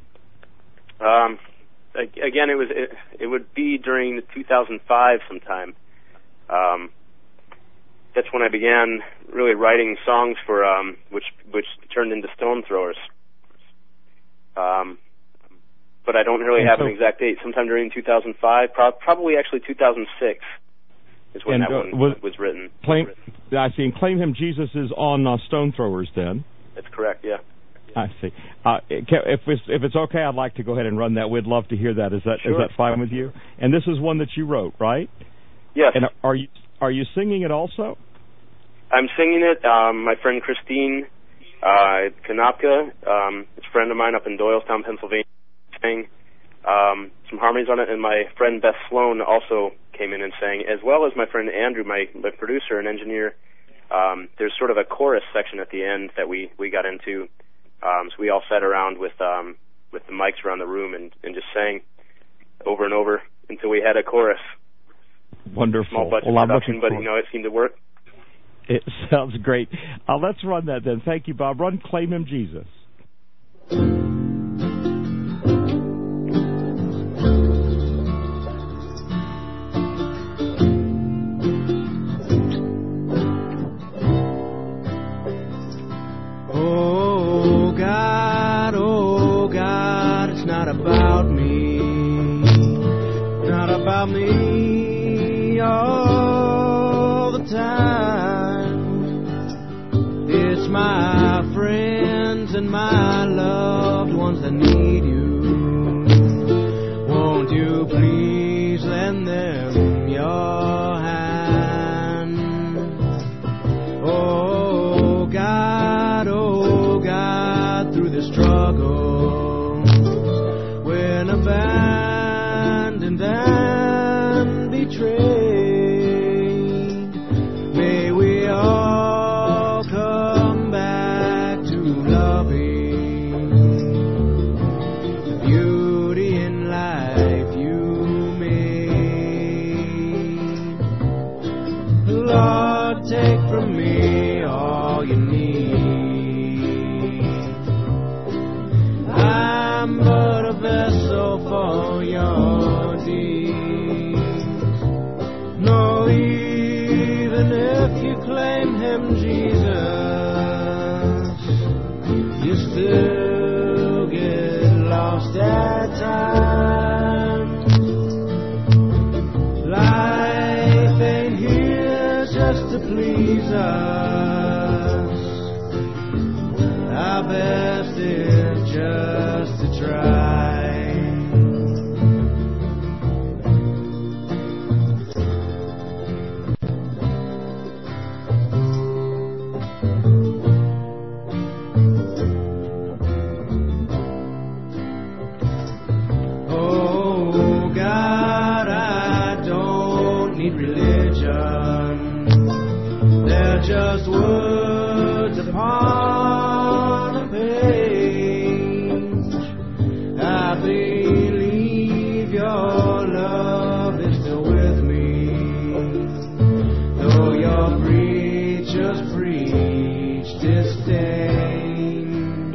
Again, it would be during 2005 sometime. That's when I began really writing songs for which turned into Stone Throwers. But I don't really have an exact date. Sometime during 2005, probably actually 2006 is when that one was written. I see. And Claim Him Jesus is on Stone Throwers then? That's correct, yeah. I see. If it's okay, I'd like to go ahead and run that. We'd love to hear that. Is that fine with you? And this is one that you wrote, right? Yes. And are you singing it also? I'm singing it. My friend Christine Kanopka, it's a friend of mine up in Doylestown, Pennsylvania, sang some harmonies on it, and my friend Beth Sloan also came in and sang, as well as my friend Andrew, my producer and engineer. There's sort of a chorus section at the end that we got into. So we all sat around with the mics around the room and just sang over and over until we had a chorus. Wonderful. Small budget production, but it seemed to work. It sounds great. Let's run that then. Thank you, Bob. Run Claim Him Jesus. About me all the time. It's my friends and my loved ones that need you. Won't you please lend them your hand? Oh God, through the struggle, when abandoned and betrayed, may we all come back to loving the beauty in life you made. Lord, take from me all you need. I'm but a vessel for your deeds. No, even if you claim Him Jesus, you still get lost at times. Life ain't here just to please us. Our best is just to try. Oh God, I don't need upon the page. I believe your love is still with me, though your preachers preach disdain.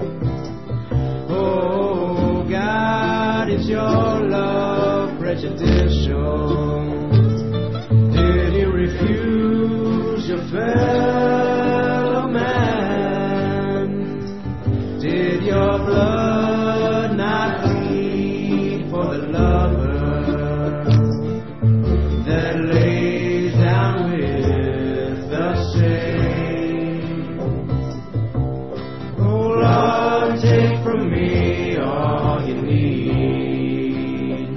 Oh God, is your love prejudicial? Did you refuse your fellow man? Did your blood not bleed for the lover that lays down with the saint? Oh Lord, take from me all you need.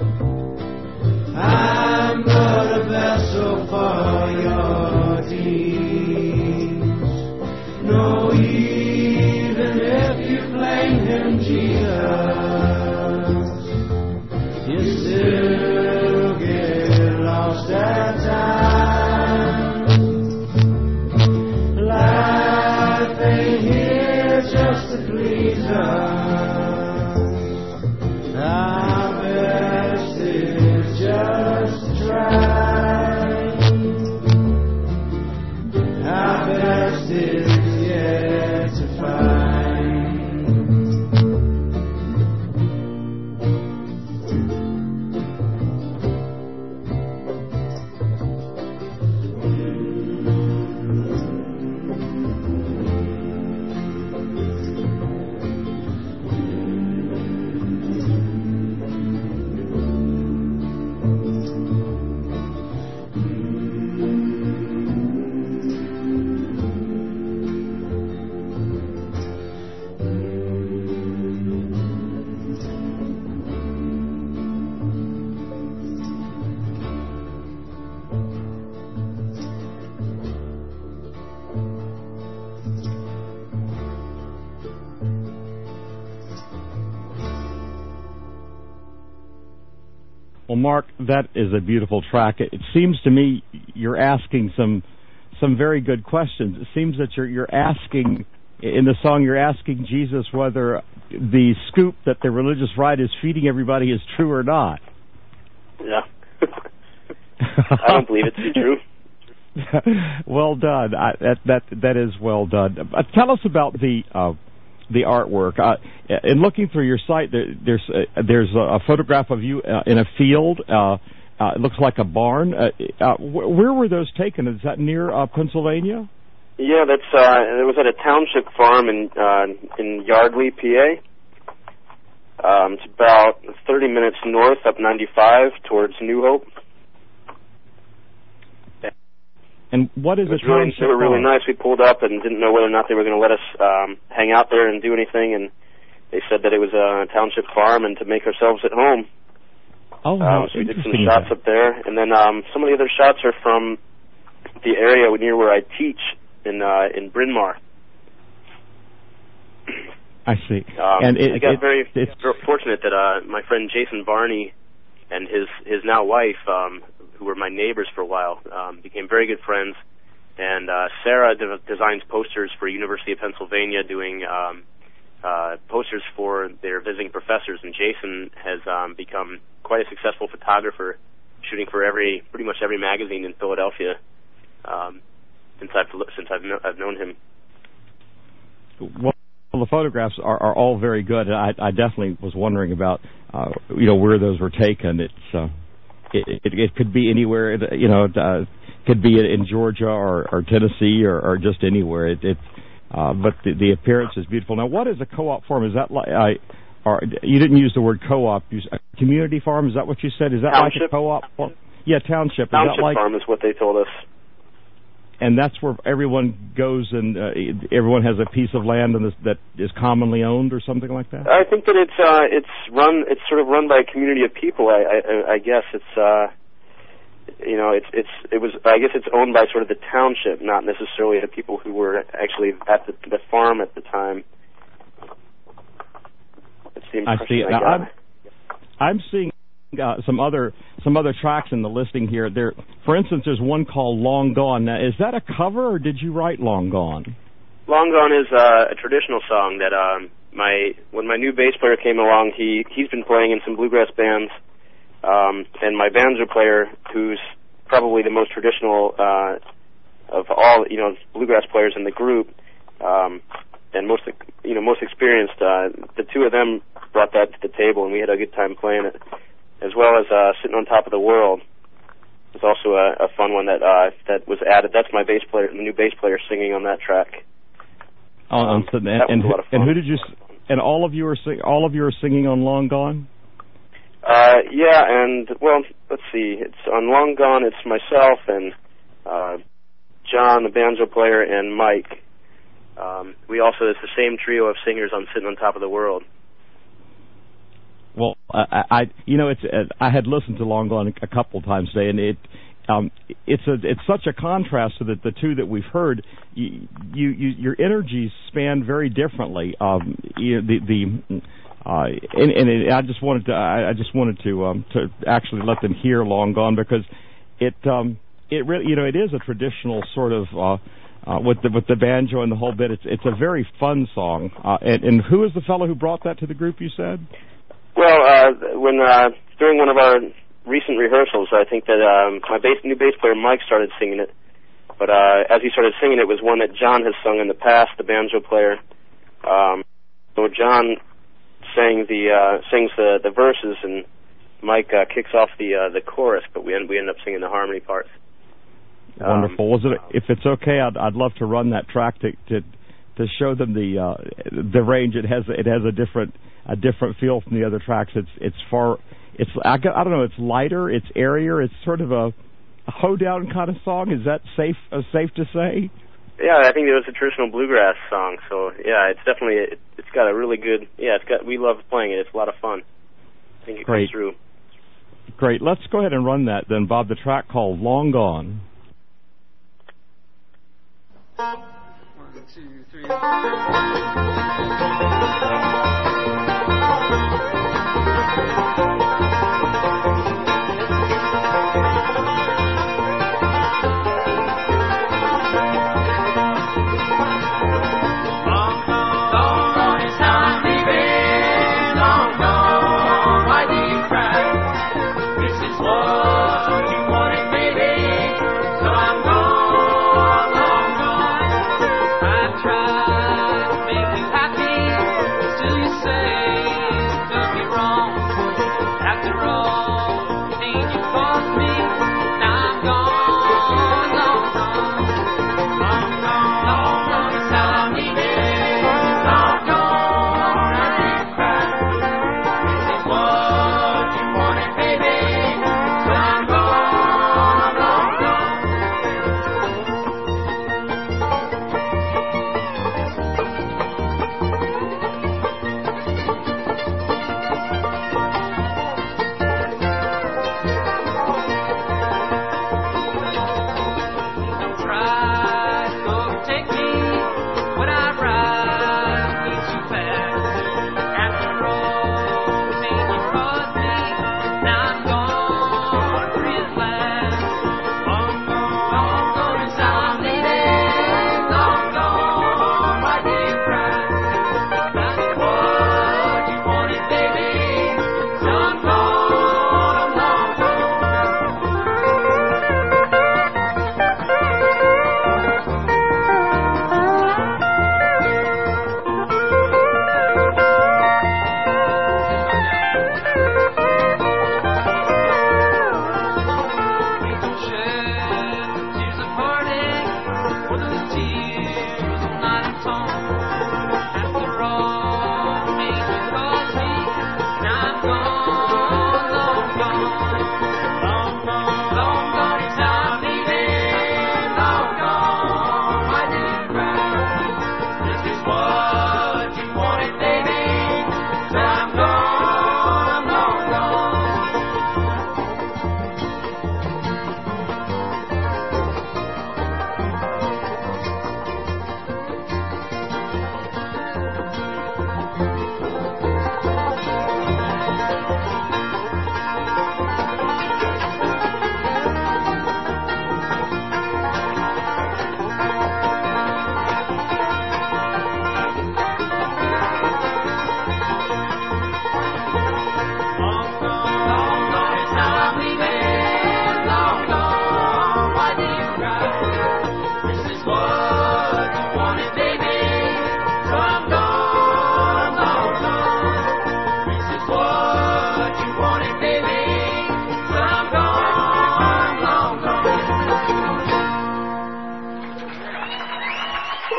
I'm but a vessel for your deeds. No, even if you blame him, Jesus, you still get lost at times. Life ain't here just to please us. Our best is just to try. Our best is yet to find. Well, Mark, that is a beautiful track. It seems to me you're asking some very good questions. It seems that you're asking, in the song, you're asking Jesus whether the scoop that the religious right is feeding everybody is true or not. Yeah. I don't believe it to be true. Well done. That is well done. Tell us about the artwork. In looking through your site, there's a photograph of you in a field. It looks like a barn. Where were those taken? Is that near Pennsylvania? Yeah, that's it was at a township farm in Yardley, PA. It's about 30 minutes north up 95 towards New Hope. And what is a township They were really nice. We pulled up and didn't know whether or not they were going to let us hang out there and do anything, and they said that it was a township farm and to make ourselves at home. Oh, wow. So we did some shots up there, and then some of the other shots are from the area near where I teach in Bryn Mawr. I see. I got very fortunate that my friend Jason Barney and his now wife, who were my neighbors for a while, became very good friends. And Sarah designs posters for University of Pennsylvania, doing posters for their visiting professors. And Jason has become quite a successful photographer, shooting for pretty much every magazine in Philadelphia since I've known him. Well, the photographs are all very good. I definitely was wondering about where those were taken. It could be anywhere, could be in Georgia or Tennessee or just anywhere. But the appearance is beautiful. Now, what is a co-op farm? Is that like you didn't use the word co-op? You a community farm? Is that what you said? Is that township? Like a co-op farm? Yeah, township. Township is that like, farm is what they told us. And that's where everyone goes and everyone has a piece of land that is commonly owned or something like that? I think that it's sort of run by a community of people. I guess it's owned by sort of the township, not necessarily the people who were actually at the farm at the time. It's the impression I see. I now, got. I'm seeing some other tracks in the listing here. For instance, there's one called "Long Gone." Now, is that a cover, or did you write "Long Gone"? Long Gone is a traditional song that when my new bass player came along, he's been playing in some bluegrass bands, and my banjo player, who's probably the most traditional of all bluegrass players in the group, and most experienced. The two of them brought that to the table, and we had a good time playing it, as well as Sitting on Top of the World. It's also a fun one that was added. That's my bass player, the new bass player, singing on that track. And who did you? And all of you are singing on Long Gone. Yeah, and well, let's see. It's on Long Gone. It's myself and John, the banjo player, and Mike. It's the same trio of singers on Sitting on Top of the World. Well, I had listened to Long Gone a couple times today, and it's such a contrast to the two that we've heard. Your energies span very differently. I just wanted to actually let them hear Long Gone, because it really, it is a traditional sort of with the banjo and the whole bit. It's a very fun song. And who is the fellow who brought that to the group, you said? Well, when during one of our recent rehearsals, I think that my new bass player Mike started singing it. But as he started singing, it was one that John has sung in the past, the banjo player. So John sings the verses, and Mike kicks off the chorus. But we end up singing the harmony parts. Wonderful. If it's okay, I'd love to run that track to show them the range. It has a different feel from the other tracks. I don't know. It's lighter. It's airier. It's sort of a hoedown kind of song. Is that safe to say? Yeah, I think it was a traditional bluegrass song. So yeah, it's definitely it's got a really good. Yeah, we love playing it. It's a lot of fun. I think it comes through. Great. Let's go ahead and run that then, Bob. The track called Long Gone. 1, 2, 3. Still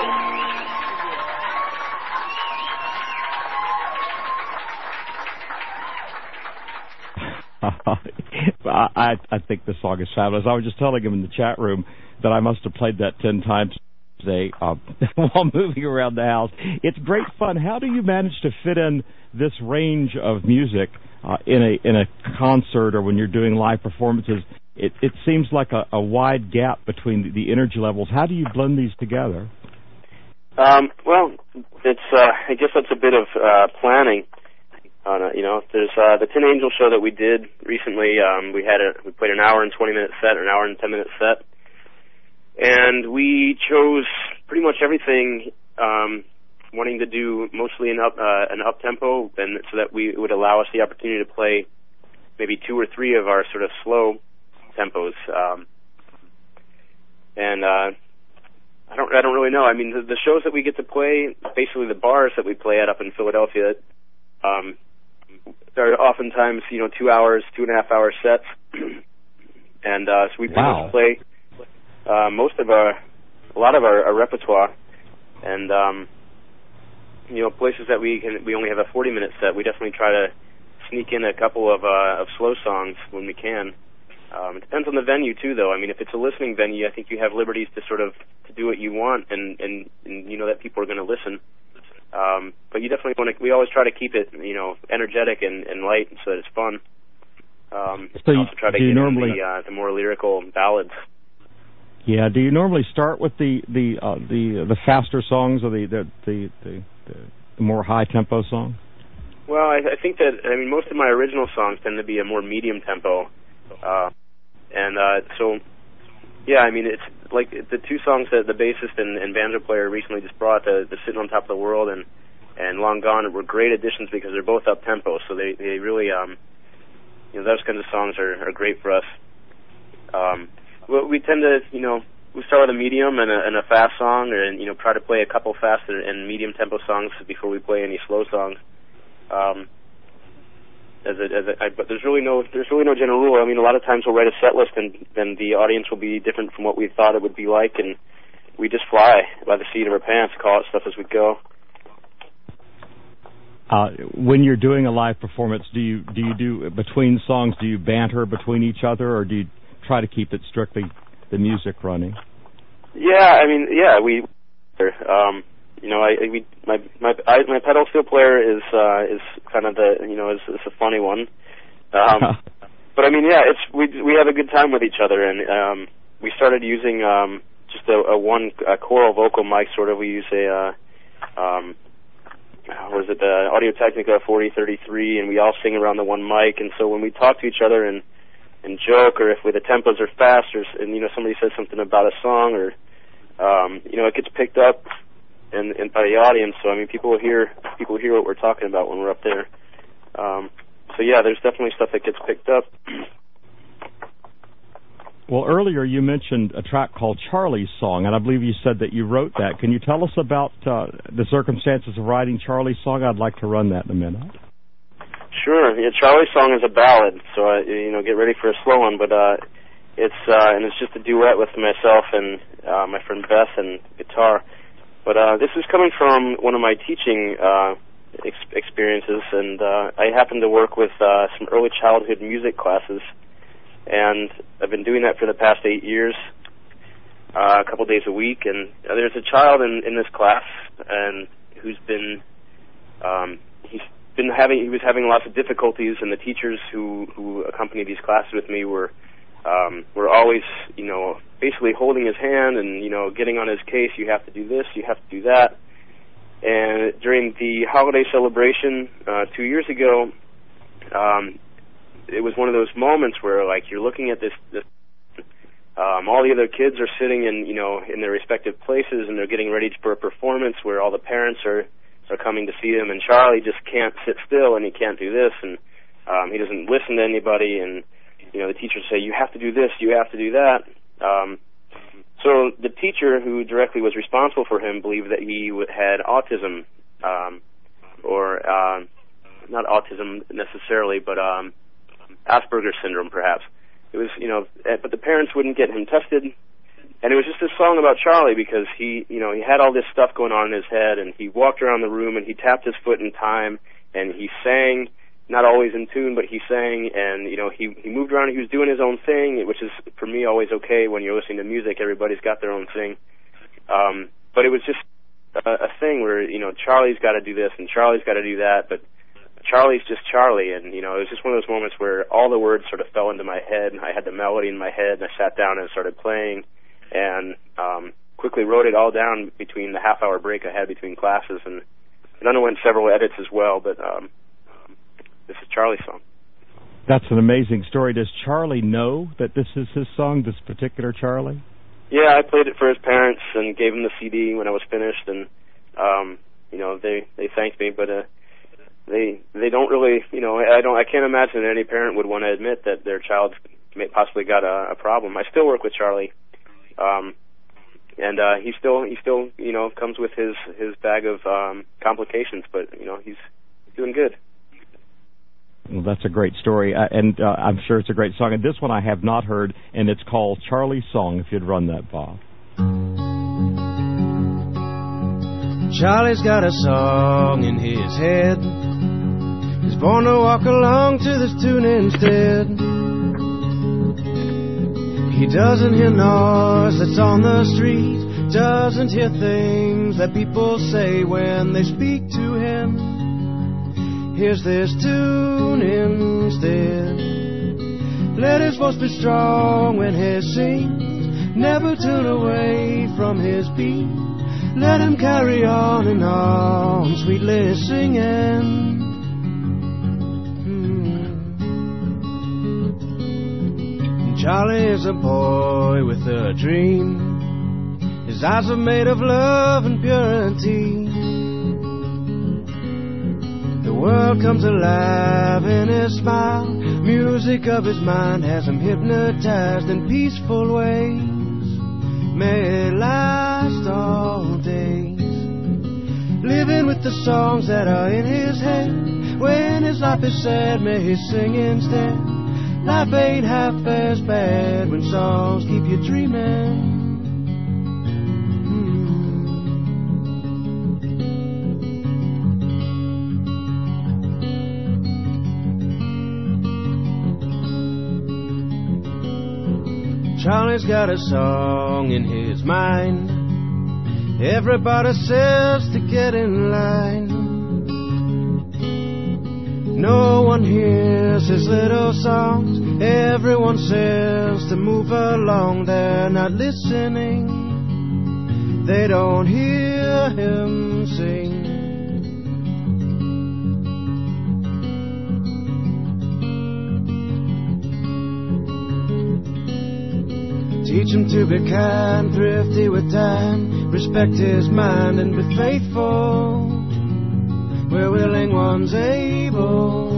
I think the song is fabulous. I was just telling him in the chat room that I must have played that 10 times today while moving around the house. It's great fun. How do you manage to fit in this range of music in a concert or when you're doing live performances? It seems like a wide gap between the energy levels. How do you blend these together? Well, it's I guess that's a bit of planning. There's the Tin Angel show that we did recently. We played an hour and 20-minute set or an hour and 10-minute set, and we chose pretty much everything, wanting to do mostly an up tempo, and so that it would allow us the opportunity to play maybe 2 or 3 of our sort of slow tempos. I don't really know. I mean, the shows that we get to play, basically the bars that we play at up in Philadelphia, are oftentimes 2 hours, 2.5 hour sets, and so we pretty much play a lot of our repertoire, and places that we only have a 40-minute set. We definitely try to sneak in a couple of slow songs when we can. It depends on the venue too, though. I mean, if it's a listening venue, I think you have liberties to sort of to do what you want, and you know that people are going to listen. But you definitely want to. We always try to keep it, energetic and light, so that it's fun. So also try to get in the more lyrical ballads. Yeah. Do you normally start with the faster songs or the more high tempo songs? Well, I think that most of my original songs tend to be a more medium tempo, so yeah. I mean, it's like the 2 songs that the bassist and banjo player recently just brought, the Sitting on Top of the World and Long Gone, were great additions because they're both up tempo. So they really those kinds of songs are great for us. Well, we tend to we start with a medium and a fast song, and try to play a couple fast and medium tempo songs before we play any slow songs. But there's really no general rule. I mean, a lot of times we'll write a set list, and then the audience will be different from what we thought it would be like, and we just fly by the seat of our pants, call it stuff as we go. When you're doing a live performance, do you do between songs? Do you banter between each other, or do you try to keep it strictly the music running? Yeah, we. My pedal steel player is kind of is a funny one, but we have a good time with each other, and we started using just a choral vocal mic. Sort of, we use the Audio-Technica 4033, and we all sing around the one mic. And so when we talk to each other and joke, or if the tempos are fast, or somebody says something about a song, or it gets picked up and by the audience. So people hear what we're talking about when we're up there. So yeah, there's definitely stuff that gets picked up. Well, earlier you mentioned a track called Charlie's Song, and I believe you said that you wrote that. Can you tell us about the circumstances of writing Charlie's Song? I'd like to run that in a minute. Sure. Yeah, Charlie's Song is a ballad, so get ready for a slow one. But it's just a duet with myself and my friend Beth and guitar. But this is coming from one of my teaching experiences, and I happen to work with some early childhood music classes, and I've been doing that for the past 8 years, a couple days a week. And there's a child in this class, and he was having lots of difficulties, and the teachers who accompany these classes with me were always, basically holding his hand and, getting on his case. You have to do this, you have to do that. And during the holiday celebration 2 years ago, it was one of those moments where, you're looking at this all the other kids are sitting in their respective places, and they're getting ready for a performance where all the parents are coming to see them, and Charlie just can't sit still, and he can't do this, and he doesn't listen to anybody, and the teachers say, you have to do this, you have to do that. So the teacher who directly was responsible for him believed that he had autism, or not autism necessarily, but Asperger's syndrome perhaps. It was, but the parents wouldn't get him tested, And it was just this song about Charlie because he had all this stuff going on in his head, and he walked around the room and he tapped his foot in time, and he sang, not always in tune, but he sang, and he moved around. He was doing his own thing, which is for me always okay when you're listening to music. Everybody's got their own thing, but it was just a thing where Charlie's got to do this and Charlie's got to do that, but Charlie's just Charlie, and it was just one of those moments where all the words sort of fell into my head, and I had the melody in my head, and I sat down and started playing, and quickly wrote it all down between the half-hour break I had between classes, and underwent several edits as well, but this is Charlie's song. That's an amazing story. Does Charlie know that this is his song, this particular Charlie? Yeah, I played it for his parents and gave him the CD when I was finished, and they thanked me, but they don't really, I can't imagine that any parent would want to admit that their child may possibly got a problem. I still work with Charlie, and he still comes with his bag of complications, but he's doing good. Well, that's a great story, and I'm sure it's a great song. And this one I have not heard, and it's called Charlie's Song, if you'd run that, Bob. Charlie's got a song in his head. He's born to walk along to this tune instead. He doesn't hear noise that's on the street, doesn't hear things that people say when they speak to him. Here's this tune instead. Let his voice be strong when he sings, never turn away from his beat. Let him carry on and on, sweetly singing. Charlie is a boy with a dream. His eyes are made of love and purity. The world comes alive in his smile. Music of his mind has him hypnotized in peaceful ways. May it last all days, living with the songs that are in his head. When his life is sad, may he sing instead. Life ain't half as bad when songs keep you dreaming. Charlie's got a song in his mind. Everybody says to get in line. No one hears his little songs. Everyone says to move along. They're not listening. They don't hear him sing. Teach him to be kind, thrifty with time, respect his mind and be faithful where willing one's able.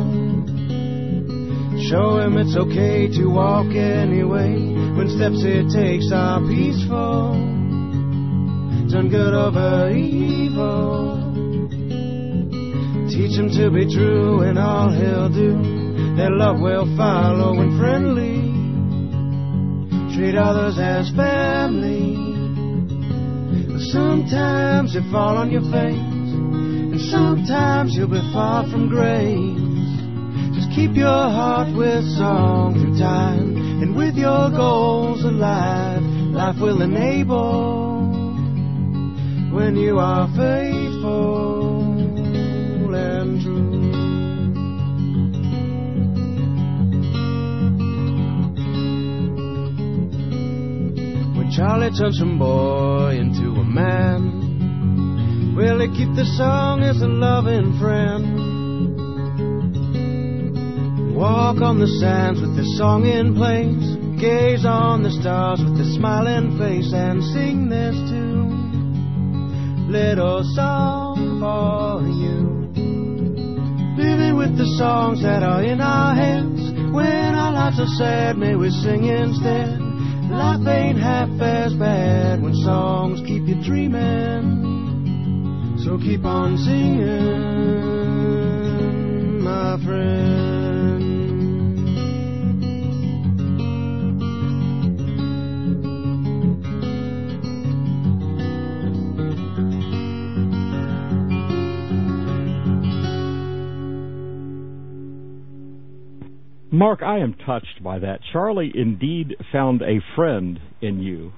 Show him it's okay to walk anyway when steps he takes are peaceful. Turn good over evil. Teach him to be true in all he'll do. Their love will follow when friendly. Treat others as family. Sometimes you fall on your face, and sometimes you'll be far from grace. Just keep your heart with song through time, and with your goals alive, life will enable when you are faithful and true. Charlie turns from boy into a man. Will he keep the song as a loving friend? Walk on the sands with the song in place. Gaze on the stars with a smiling face and sing this tune. Little song for you. Living with the songs that are in our heads. When our lives are sad, may we sing instead. Life ain't half as bad when songs keep you dreaming. So keep on singing, my friend. Mark, I am touched by that. Charlie indeed found a friend in you.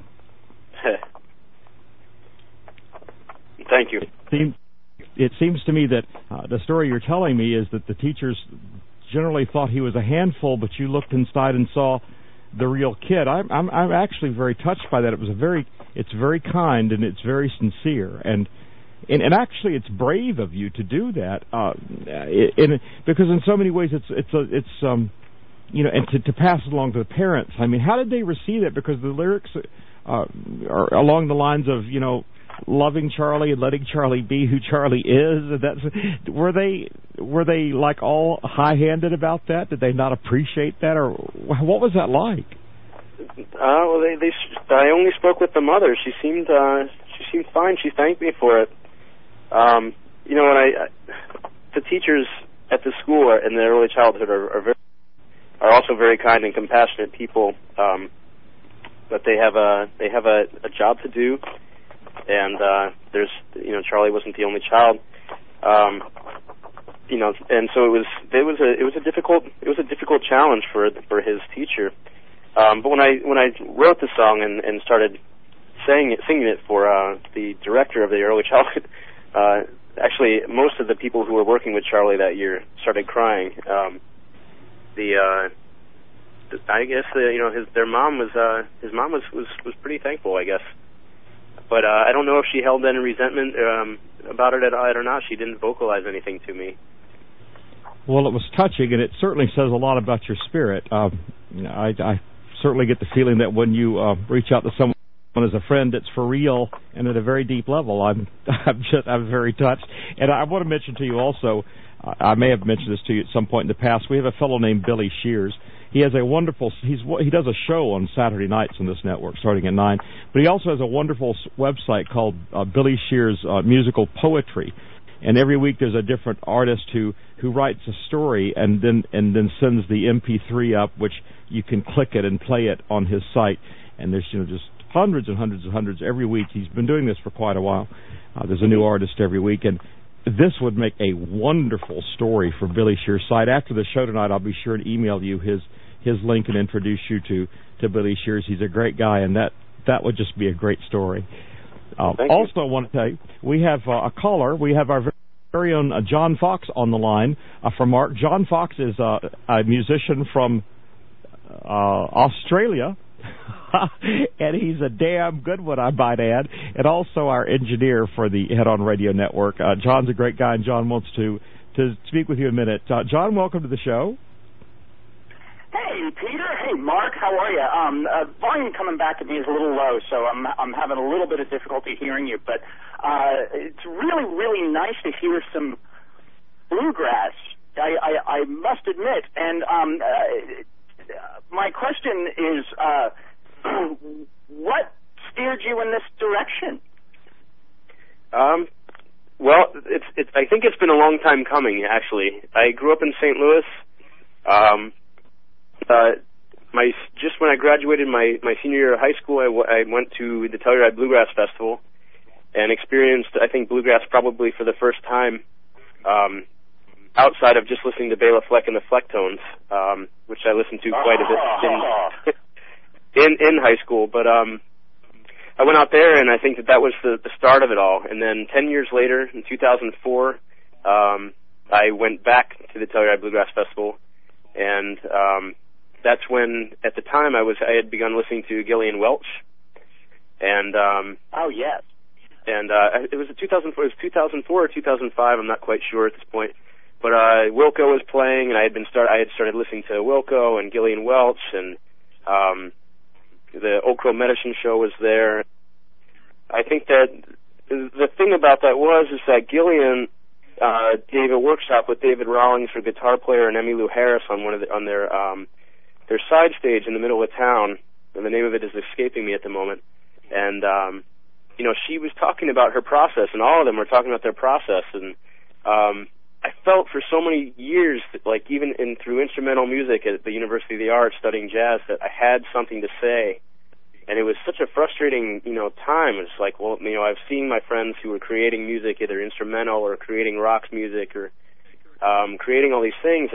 Thank you. It seems to me that the story you're telling me is that the teachers generally thought he was a handful, but you looked inside and saw the real kid. I'm actually very touched by that. It's very kind and it's very sincere, and actually it's brave of you to do that. Because in so many ways it's you know, and to pass it along to the parents. I mean, how did they receive it? Because the lyrics are along the lines of, you know, loving Charlie and letting Charlie be who Charlie is. Were they like all high-handed about that? Did they not appreciate that, or what was that like? Well, I only spoke with the mother. She seemed fine. She thanked me for it. You know, the teachers at the school in their early childhood are also very kind and compassionate people. But they have a job to do. And there's, you know, Charlie wasn't the only child, you know, and so it was a difficult challenge for his teacher. But when I wrote the song and started singing it for the director of the early childhood, actually most of the people who were working with Charlie that year started crying. I guess you know, his mom was pretty thankful, I guess. But I don't know if she held any resentment about it or not. She didn't vocalize anything to me. Well, it was touching, and it certainly says a lot about your spirit. You know, I certainly get the feeling that when you reach out to someone as a friend, it's for real and at a very deep level. I'm very touched. And I want to mention to you also, I may have mentioned this to you at some point in the past, we have a fellow named Billy Shears. He has a wonderful, he does a show on Saturday nights on this network starting at 9, but he also has a wonderful website called Billy Shears Musical Poetry. And every week there's a different artist who writes a story and then sends the MP3 up, which you can click it and play it on his site. And there's, you know, just hundreds and hundreds and hundreds every week. He's been doing this for quite a while. There's a new artist every week, and this would make a wonderful story for Billy Shears' site. After the show tonight, I'll be sure to email you his link and introduce you to Billy Shears. He's a great guy, and that would just be a great story. Also, I want to tell you, we have a caller. We have our very own John Fox on the line from Mark. John Fox is a musician from Australia, and he's a damn good one, I might add, and also our engineer for the Head On Radio Network. John's a great guy, and John wants to speak with you a minute. John, welcome to the show. Hey, Peter. Hey, Mark. How are you? Volume coming back at me is a little low, so I'm having a little bit of difficulty hearing you. But it's really, really nice to hear some bluegrass. I must admit. And my question is, what steered you in this direction? Well, I think it's been a long time coming. Actually, I grew up in St. Louis. Just when I graduated my senior year of high school, I went to the Telluride Bluegrass Festival and experienced, I think, bluegrass probably for the first time, outside of just listening to Bela Fleck and the Flecktones, which I listened to quite a bit in high school. But I went out there, and I think that was the start of it all. And then 10 years later, in 2004, I went back to the Telluride Bluegrass Festival, and that's when, at the time, I had begun listening to Gillian Welch, and oh yes, and it was 2004. It was 2004 or 2005. I'm not quite sure at this point, but Wilco was playing, and I had started listening to Wilco and Gillian Welch, and the Oak Grove Medicine Show was there. I think that the thing about that is that Gillian gave a workshop with David Rawlings, her guitar player, and Emmylou Harris on their side stage in the middle of town, and the name of it is escaping me at the moment. And you know, she was talking about her process, and all of them were talking about their process. And I felt for so many years that, like, even through instrumental music at the University of the Arts, studying jazz, that I had something to say. And it was such a frustrating, you know, time. It's like, well, you know, I've seen my friends who were creating music, either instrumental or creating rock music or creating all these things, and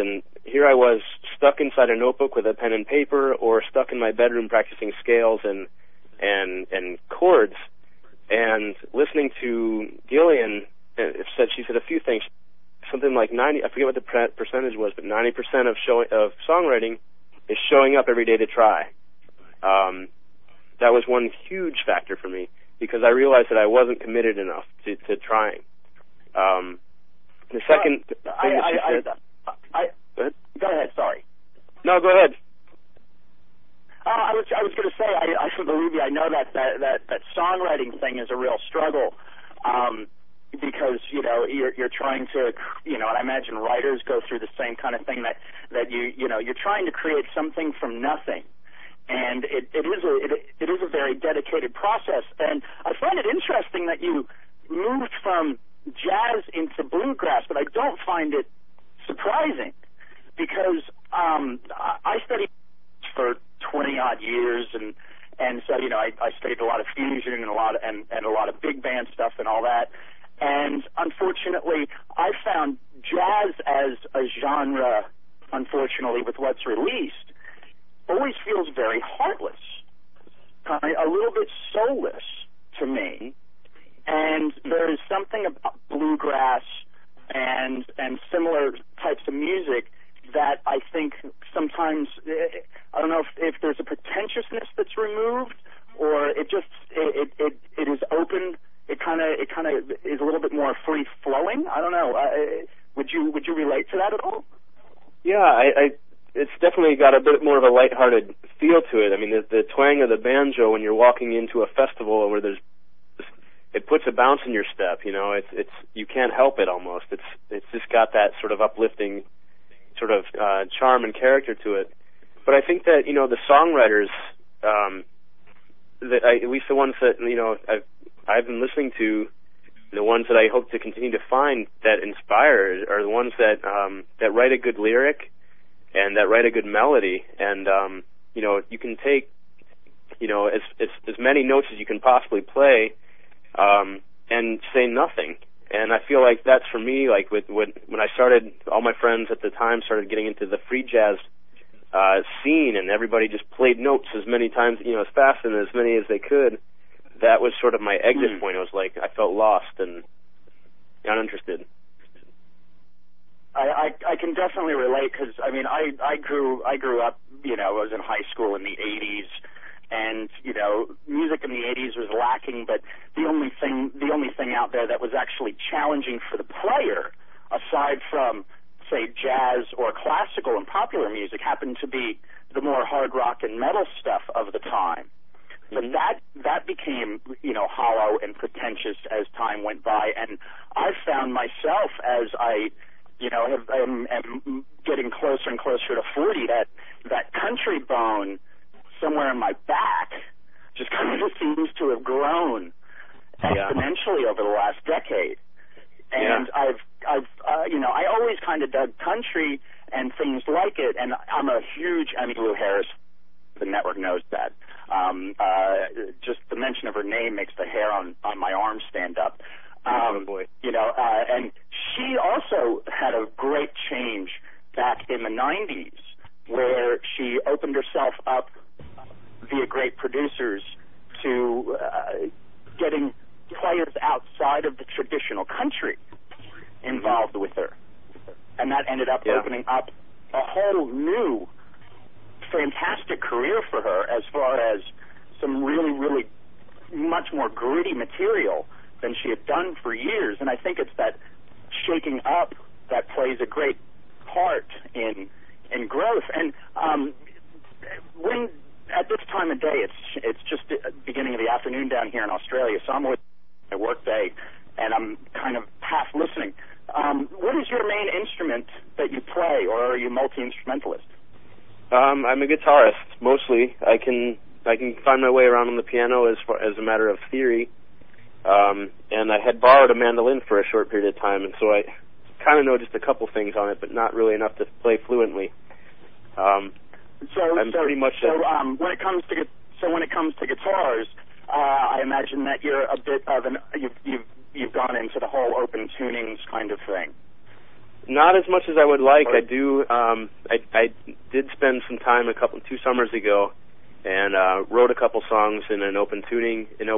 here I was stuck inside a notebook with a pen and paper, or stuck in my bedroom practicing scales and chords, and listening to Gillian. She said a few things, something like 90. I forget what the percentage was, but 90% of songwriting is showing up every day to try. That was one huge factor for me, because I realized that I wasn't committed enough to trying. The second thing that she said... Go ahead, sorry. No, go ahead. I was going to say, I believe you. I know that songwriting thing is a real struggle, because you're trying to, and I imagine writers go through the same kind of thing, that you're trying to create something from nothing, and it is a very dedicated process. And I find it interesting that you moved from jazz into bluegrass, but I don't find it surprising, because I studied for 20 odd years, and so I studied a lot of fusion and a lot of big band stuff and all that. And unfortunately, I found jazz as a genre, unfortunately, with what's released, always feels very heartless, a little bit soulless to me. And there is something about bluegrass and similar types of music that I think sometimes, I don't know if there's a pretentiousness that's removed, or it is open. It kind of is a little bit more free flowing. I don't know. Would you relate to that at all? Yeah, it's definitely got a bit more of a lighthearted feel to it. I mean, the twang of the banjo when you're walking into a festival where it puts a bounce in your step. It's you can't help it almost. It's just got that sort of uplifting sort of charm and character to it. But I think that the songwriters, at least the ones that I've been listening to, the ones that I hope to continue to find that inspire, are the ones that write a good lyric and that write a good melody. And you can take as many notes as you can possibly play and say nothing. And I feel like that's for me, like when I started, all my friends at the time started getting into the free jazz scene, and everybody just played notes as many times, as fast and as many as they could. That was sort of my exit point. It was like I felt lost and uninterested. I can definitely relate, because I grew up, I was in high school in the 80s. And music in the 80s was lacking, but the only thing out there that was actually challenging for the player, aside from, say, jazz or classical and popular music, happened to be the more hard rock and metal stuff of the time. But that became, hollow and pretentious as time went by, and I found myself, as I, am getting closer and closer to 40, that country bone somewhere in my back just kind of seems to have grown exponentially over the last decade. And I always kind of dug country and things like it, and I'm a huge Emmylou Harris. The network knows that. Just the mention of her name makes the hair on my arm stand up. Oh boy. And she also had a great change back in the 90s, where she opened herself up via great producers to getting players outside of the traditional country involved with her. And that ended up opening up a whole new fantastic career for her, as far as some really, really much more gritty material than she had done for years. And I think it's that shaking up that plays a great part in growth. And when at this time of day, it's just the beginning of the afternoon down here in Australia, so I'm with my work day, and I'm kind of half listening. What is your main instrument that you play, or are you multi-instrumentalist? I'm a guitarist mostly. I can find my way around on the piano as a matter of theory, and I had borrowed a mandolin for a short period of time, and so I kind of know just a couple things on it, but not really enough to play fluently. When it comes to guitars, I imagine that you're a bit of you've gone into the whole open tunings kind of thing. Not as much as I would like. I do. I did spend some time 2 summers ago, and wrote a couple songs in open tunings, and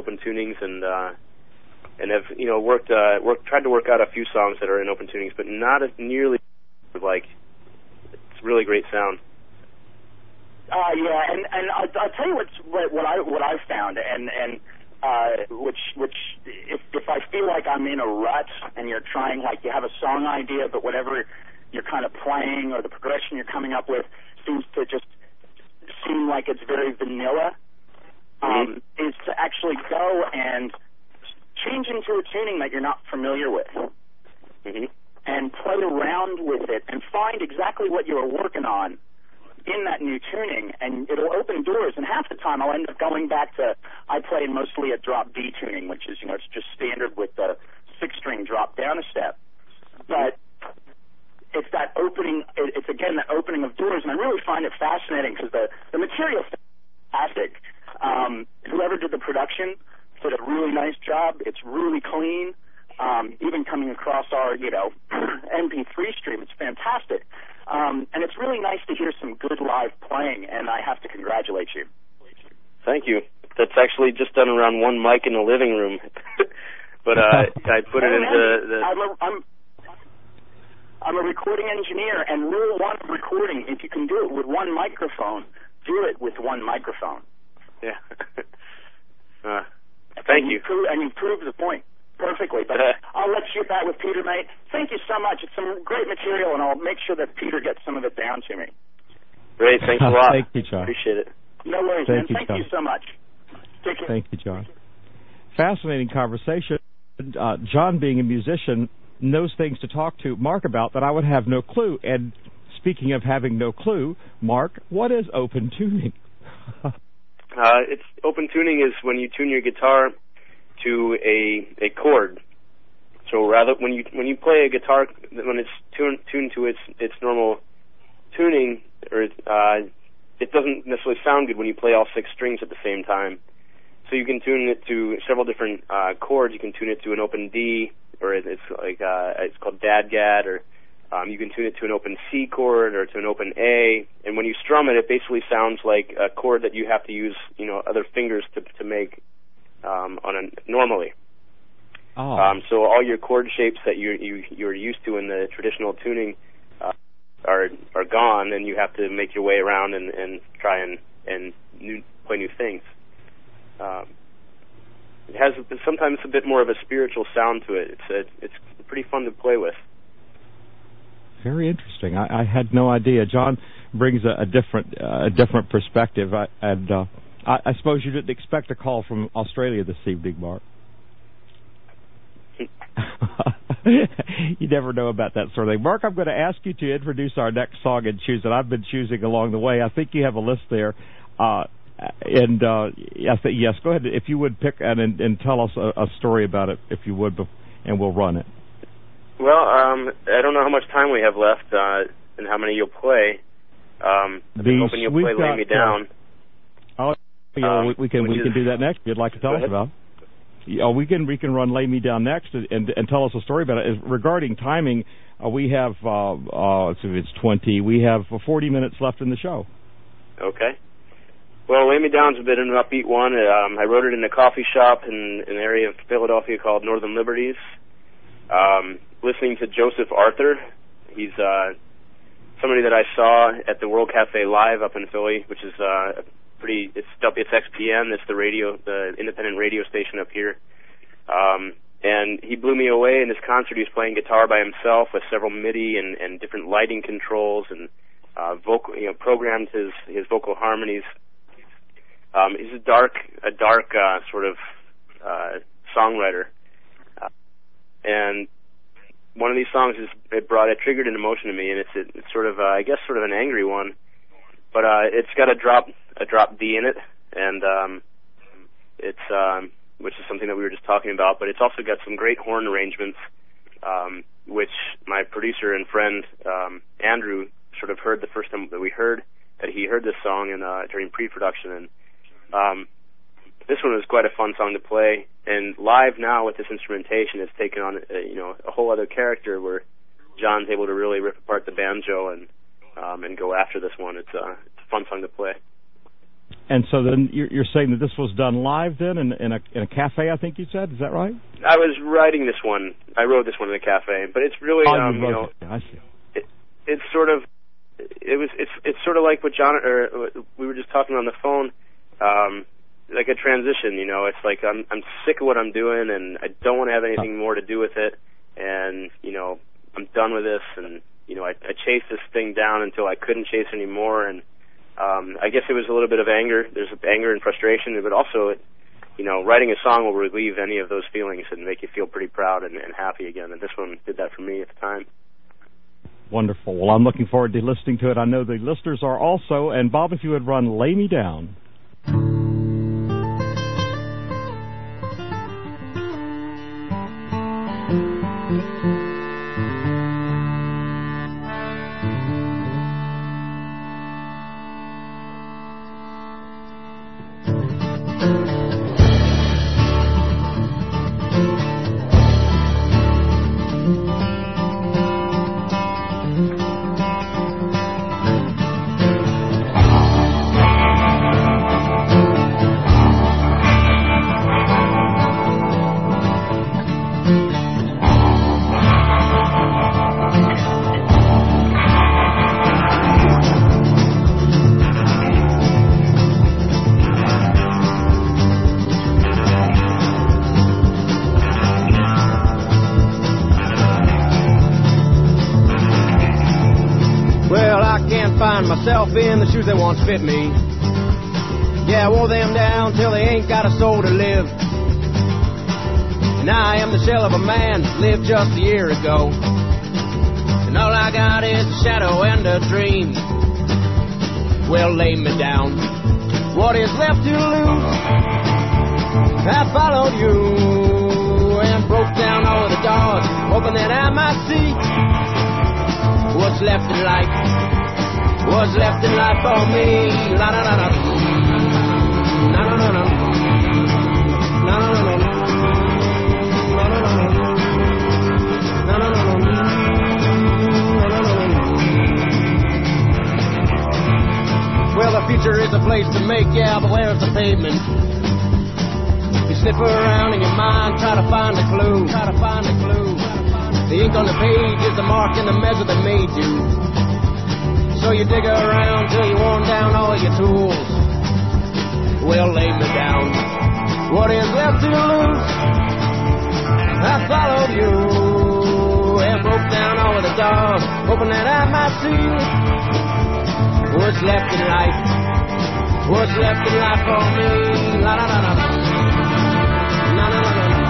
have tried to work out a few songs that are in open tunings, but not as nearly like. It's really great sound. Yeah, and I'll tell you what I've found, and which if I feel like I'm in a rut and you're trying, like you have a song idea, but whatever you're kind of playing or the progression you're coming up with seems to just seem like it's very vanilla, is to actually go and change into a tuning that you're not familiar with. And play around with it and find exactly what you were working on in that new tuning, and it'll open doors. And half the time I'll end up going back to, I play mostly a drop D tuning, which is, it's just standard with the 6-string drop down a step. But it's that opening, it's again that opening of doors, and I really find it fascinating because the material is fantastic. Whoever did the production did a really nice job. It's really clean. Even coming across our, MP3 stream, it's fantastic. And it's really nice to hear some good live playing, and I have to congratulate you. Thank you. That's actually just done around one mic in the living room. But I put it into the... I'm a recording engineer, and rule one of recording, if you can do it with one microphone, do it with one microphone. Yeah. Thank you. And you proved the point perfectly. But I'll let you get back with Peter, mate. Thank you so much. It's some great material, and I'll make sure that Peter gets some of it down to me. Great. Thanks a lot. Thank you, John. Appreciate it. No worries, man. Thank you so much. Take care. Thank you, John. Fascinating conversation. John, being a musician, knows things to talk to Mark about that I would have no clue. And speaking of having no clue, Mark, what is open tuning? It's open tuning is when you tune your guitar to a chord. So rather when you play a guitar, when it's tuned to its normal tuning, or it doesn't necessarily sound good when you play all 6 strings at the same time. So you can tune it to several different chords. You can tune it to an open D, or it's called dadgad, or you can tune it to an open C chord or to an open A. And when you strum it, it basically sounds like a chord that you have to use, other fingers to make normally. Oh. So all your chord shapes that you're used to in the traditional tuning are gone, and you have to make your way around and try and play new things. It has sometimes a bit more of a spiritual sound to it. It's pretty fun to play with. Very interesting. I had no idea. John brings a different perspective. I suppose you didn't expect a call from Australia this evening, Mark. You never know about that sort of thing. Mark, I'm going to ask you to introduce our next song and choose it. I've been choosing along the way. I think you have a list there. Yes, go ahead. If you would pick and tell us a story about it, if you would, and we'll run it. Well, I don't know how much time we have left and how many you'll play. I'm hoping you'll play Lay Me Down. We can do that next if you'd like to tell us about it. We can run Lay Me Down next and tell us a story about it. Regarding timing, we have, it's 20, we have 40 minutes left in the show. Okay. Well, Lay Me Down's a bit of an upbeat one. I wrote it in a coffee shop in an area of Philadelphia called Northern Liberties. Listening to Joseph Arthur. He's somebody that I saw at the World Cafe Live up in Philly, which is it's XPN. It's the independent radio station up here. And he blew me away in this concert. He was playing guitar by himself with several MIDI and different lighting controls and programmed his vocal harmonies. He's a dark sort of songwriter, and one of these songs it triggered an emotion in me, and it's sort of I guess sort of an angry one, but it's got a drop D in it, and it's which is something that we were just talking about, but it's also got some great horn arrangements, which my producer and friend Andrew sort of heard the first time that he heard this song during pre-production, and this one was quite a fun song to play. And live now with this instrumentation, it's taken on a whole other character where John's able to really rip apart the banjo and go after this one. It's a fun song to play. And so then you're saying that this was done live then in a cafe, I think you said. Is that right? I was writing this one. I wrote this one in a cafe, but it's really I see. It's sort of like what John or we were just talking on the phone. Like a transition, it's like I'm sick of what I'm doing, and I don't want to have anything more to do with it, and I'm done with this, and I chased this thing down until I couldn't chase anymore, and I guess it was a little bit of anger. There's anger and frustration, but also writing a song will relieve any of those feelings and make you feel pretty proud and happy again, and this one did that for me at the time. Wonderful. Well, I'm looking forward to listening to it. I know the listeners are also, and Bob, if you would run Lay Me Down. Myself in the shoes that once fit me. Yeah, I wore them down till they ain't got a soul to live. And I am the shell of a man that lived just a year ago. And all I got is a shadow and a dream. Well, lay me down. What is left to lose? I followed you and broke down all the doors, hoping that I might see what's left in life. What's left in life for me? La la la la. Na na na na. Na na na na. Na na na na. Na na na na. Well, the future is a place to make, yeah, but where's the pavement? You sniff around in your mind, try to find a clue. Try to find a clue. The ink on the page is the mark and the measure that made you. So you dig around till you worn down all your tools. Well, lay me down. What is left to lose? I followed you and broke down all of the doors, hoping that I might see what's left in life. What's left in life for me? La la la la. La la la la.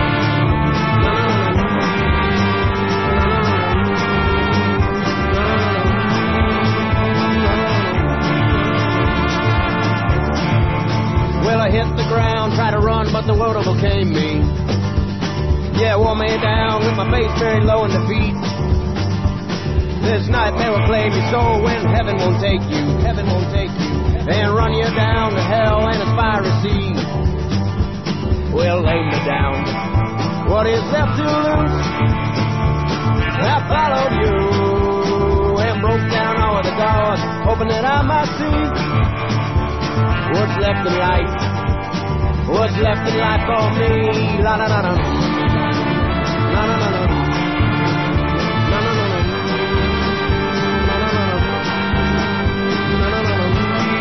Well, I hit the ground, tried to run, but the world overcame me. Yeah, wore me down with my face very low in defeat. This nightmare will claim your soul when heaven won't take you. Heaven won't take you. And run you down to hell and its fiery sea. Well, lay me down. What is left to lose? I followed you and broke down all of the doors, hoping that I might see what's left in life? What's left in life for me? La la la la. La la la la. La la la la. La la la la. La la la la.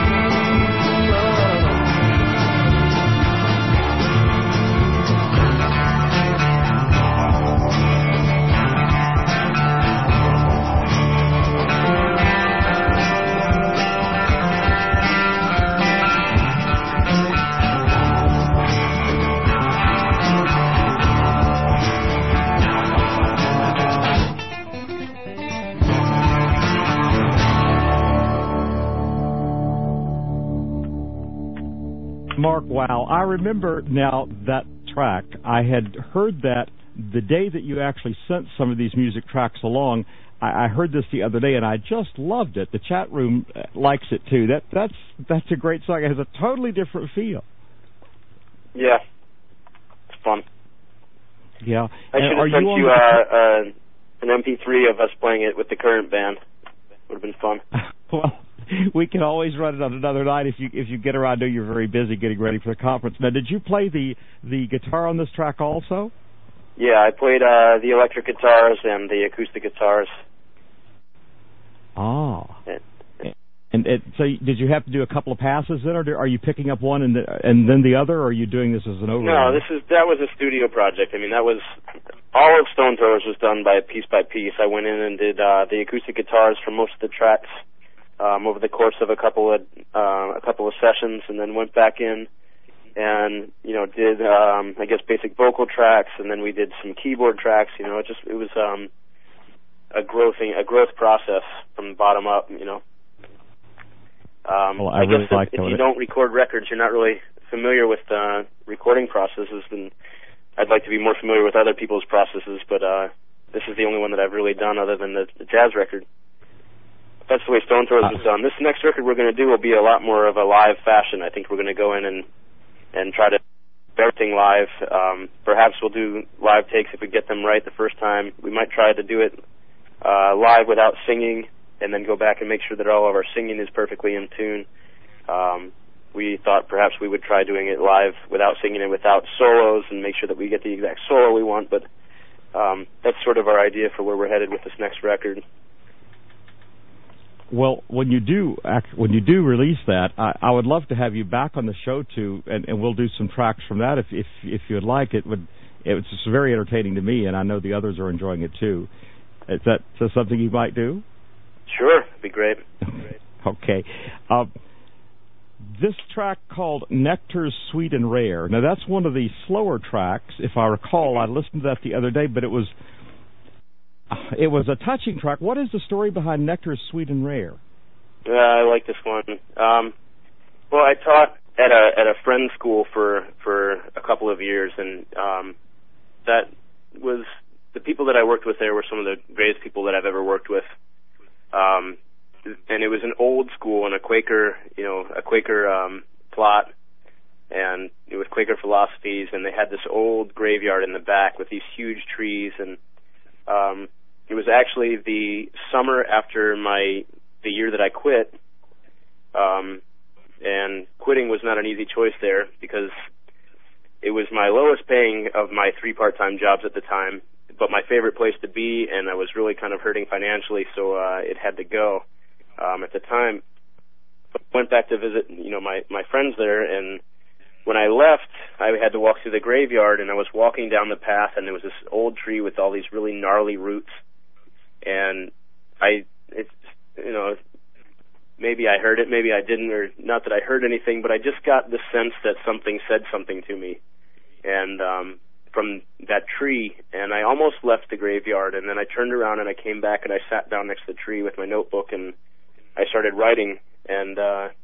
Mark, wow. I remember now that track. I had heard that the day that you actually sent some of these music tracks along. I heard this the other day, and I just loved it. The chat room likes it, too. That's a great song. It has a totally different feel. Yeah. It's fun. Yeah. I should have sent you an MP3 of us playing it with the current band. Would have been fun. Well, we can always run it on another night if you get around. I know you're very busy getting ready for the conference. Now, did you play the guitar on this track also? Yeah, I played the electric guitars and the acoustic guitars. Oh. And so did you have to do a couple of passes then, or are you picking up one and then the other, or are you doing this as an override? No, that was a studio project. I mean, that was all of Stone Throwers was done by piece. I went in and did the acoustic guitars for most of the tracks over the course of a couple of sessions, and then went back in and did I guess basic vocal tracks, and then we did some keyboard tracks. It was a growth process from the bottom up. Well, I really guess like if you don't record records, you're not really familiar with recording processes, and I'd like to be more familiar with other people's processes, but this is the only one that I've really done other than the jazz record. That's the way Stone Throwers was done. This next record we're going to do will be a lot more of a live fashion. I think we're going to go in and try to do everything live. Perhaps we'll do live takes if we get them right the first time. We might try to do it live without singing, and then go back and make sure that all of our singing is perfectly in tune. We thought perhaps we would try doing it live without singing and without solos and make sure that we get the exact solo we want, but that's sort of our idea for where we're headed with this next record. Well, when you do release that, I would love to have you back on the show too, and we'll do some tracks from that if you'd like. It's just very entertaining to me, and I know the others are enjoying it too. Is that something you might do? Sure, it'd be great. Okay. This track called Nectar's Sweet and Rare. Now, that's one of the slower tracks, if I recall. I listened to that the other day, but it was a touching track. What is the story behind Nectar's Sweet and Rare? I like this one. Well, I taught at a friend's school for a couple of years, and that was the people that I worked with there were some of the greatest people that I've ever worked with. And it was an old school and a Quaker plot, and it was Quaker philosophies, and they had this old graveyard in the back with these huge trees, and it was actually the summer after the year that I quit, and quitting was not an easy choice there because it was my lowest paying of my 3 part-time jobs at the time, but my favorite place to be, and I was really kind of hurting financially, so it had to go at the time. But went back to visit, my friends there, and when I left, I had to walk through the graveyard, and I was walking down the path, and there was this old tree with all these really gnarly roots, and maybe I heard it, maybe I didn't, or not that I heard anything, but I just got the sense that something said something to me, and from that tree, and I almost left the graveyard, and then I turned around and I came back and I sat down next to the tree with my notebook and I started writing, and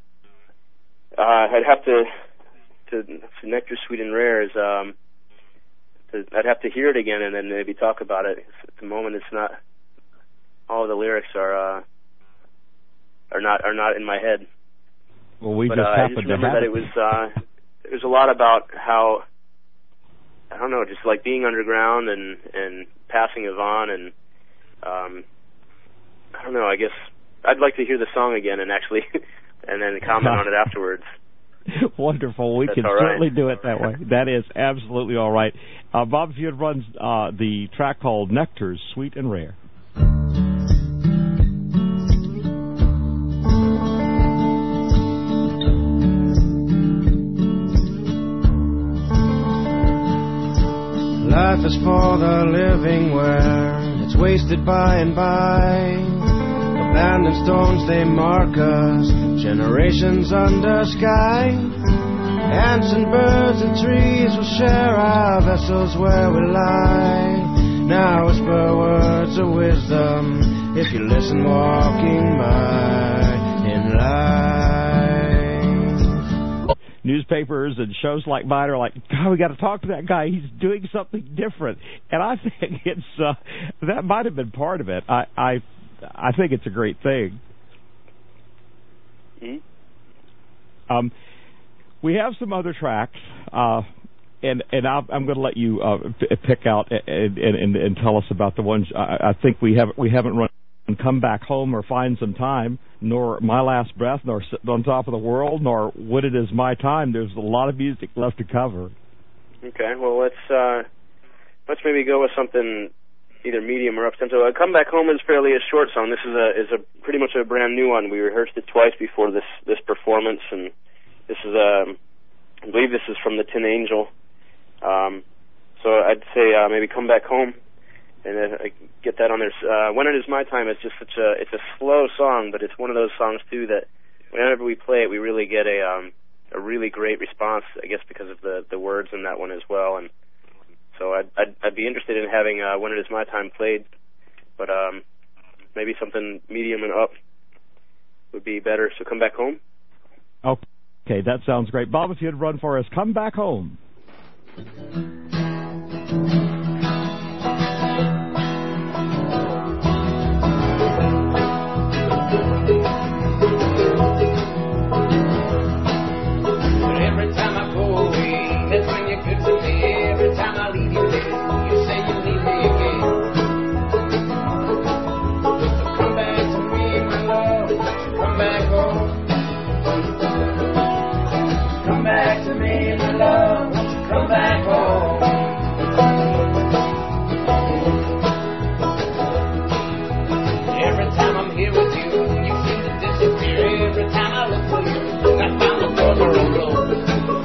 I'd have to Nectar Sweet and Rare is I'd have to hear it again and then maybe talk about it. At the moment, it's not. All the lyrics are not in my head. Well, we but, just I happened just to remember have that it was a lot about how, I don't know, just like being underground and passing it on, and I don't know. I guess I'd like to hear the song again and actually and then comment on it afterwards. Wonderful. We can certainly do it that way. That is absolutely all right. Bob, if you'd run the track called Nectar's Sweet and Rare. Life is for the living where it's wasted by and by. Abandoned stones, they mark us, generations under sky. Ants and birds and trees will share our vessels where we lie. Now whisper words of wisdom if you listen walking by in life. Newspapers and shows like mine are like, God, we got to talk to that guy. He's doing something different, and I think it's that might have been part of it. I think it's a great thing. Mm-hmm. We have some other tracks And I'm going to let you pick out and tell us about the ones. I think we haven't run Come Back Home or Find Some Time, nor My Last Breath, nor Sitting on Top of the World, nor When It Is My Time. There's a lot of music left to cover. Okay, well let's maybe go with something either medium or up tempo. Come Back Home is fairly a short song. This is a pretty much a brand new one. We rehearsed it twice before this performance, and this is I believe this is from the Tin Angel. So I'd say maybe Come Back Home, and then I get that on there. When It Is My Time is just it's a slow song, but it's one of those songs too that whenever we play it, we really get a really great response. I guess because of the words in that one as well, and so I'd be interested in having When It Is My Time played, but maybe something medium and up would be better. So Come Back Home. Okay, that sounds great. Bob, if you'd run for us, Come Back Home. Every time I go away, that's when you're good to me. Every time I leave you there, you say you need me again. So come back to me, my love. Come back home. Come back to me, my love. Come back home. Every time I'm here with you, you seem to disappear. Every time I look for you, I found the door closed.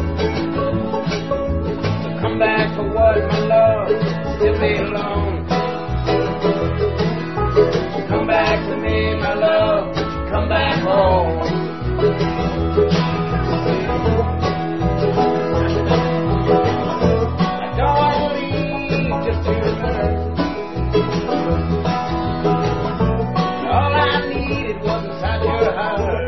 So come back for what, my love? Still be alone. Come back to me, my love. Come back home. All I needed was inside your heart.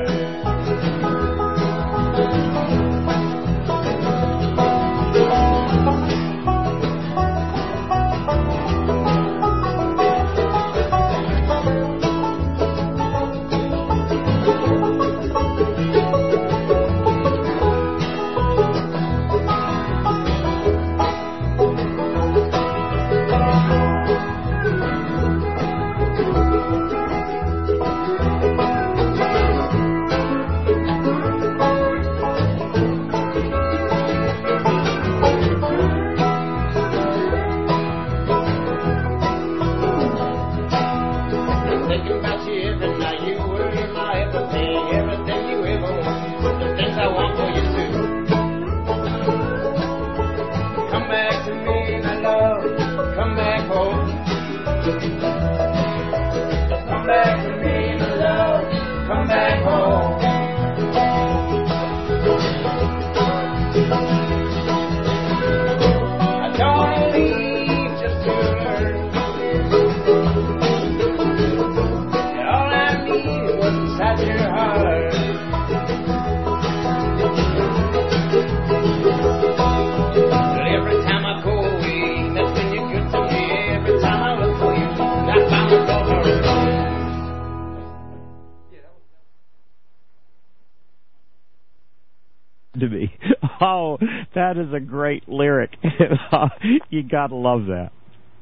To me. Oh, that is a great lyric. You gotta love that.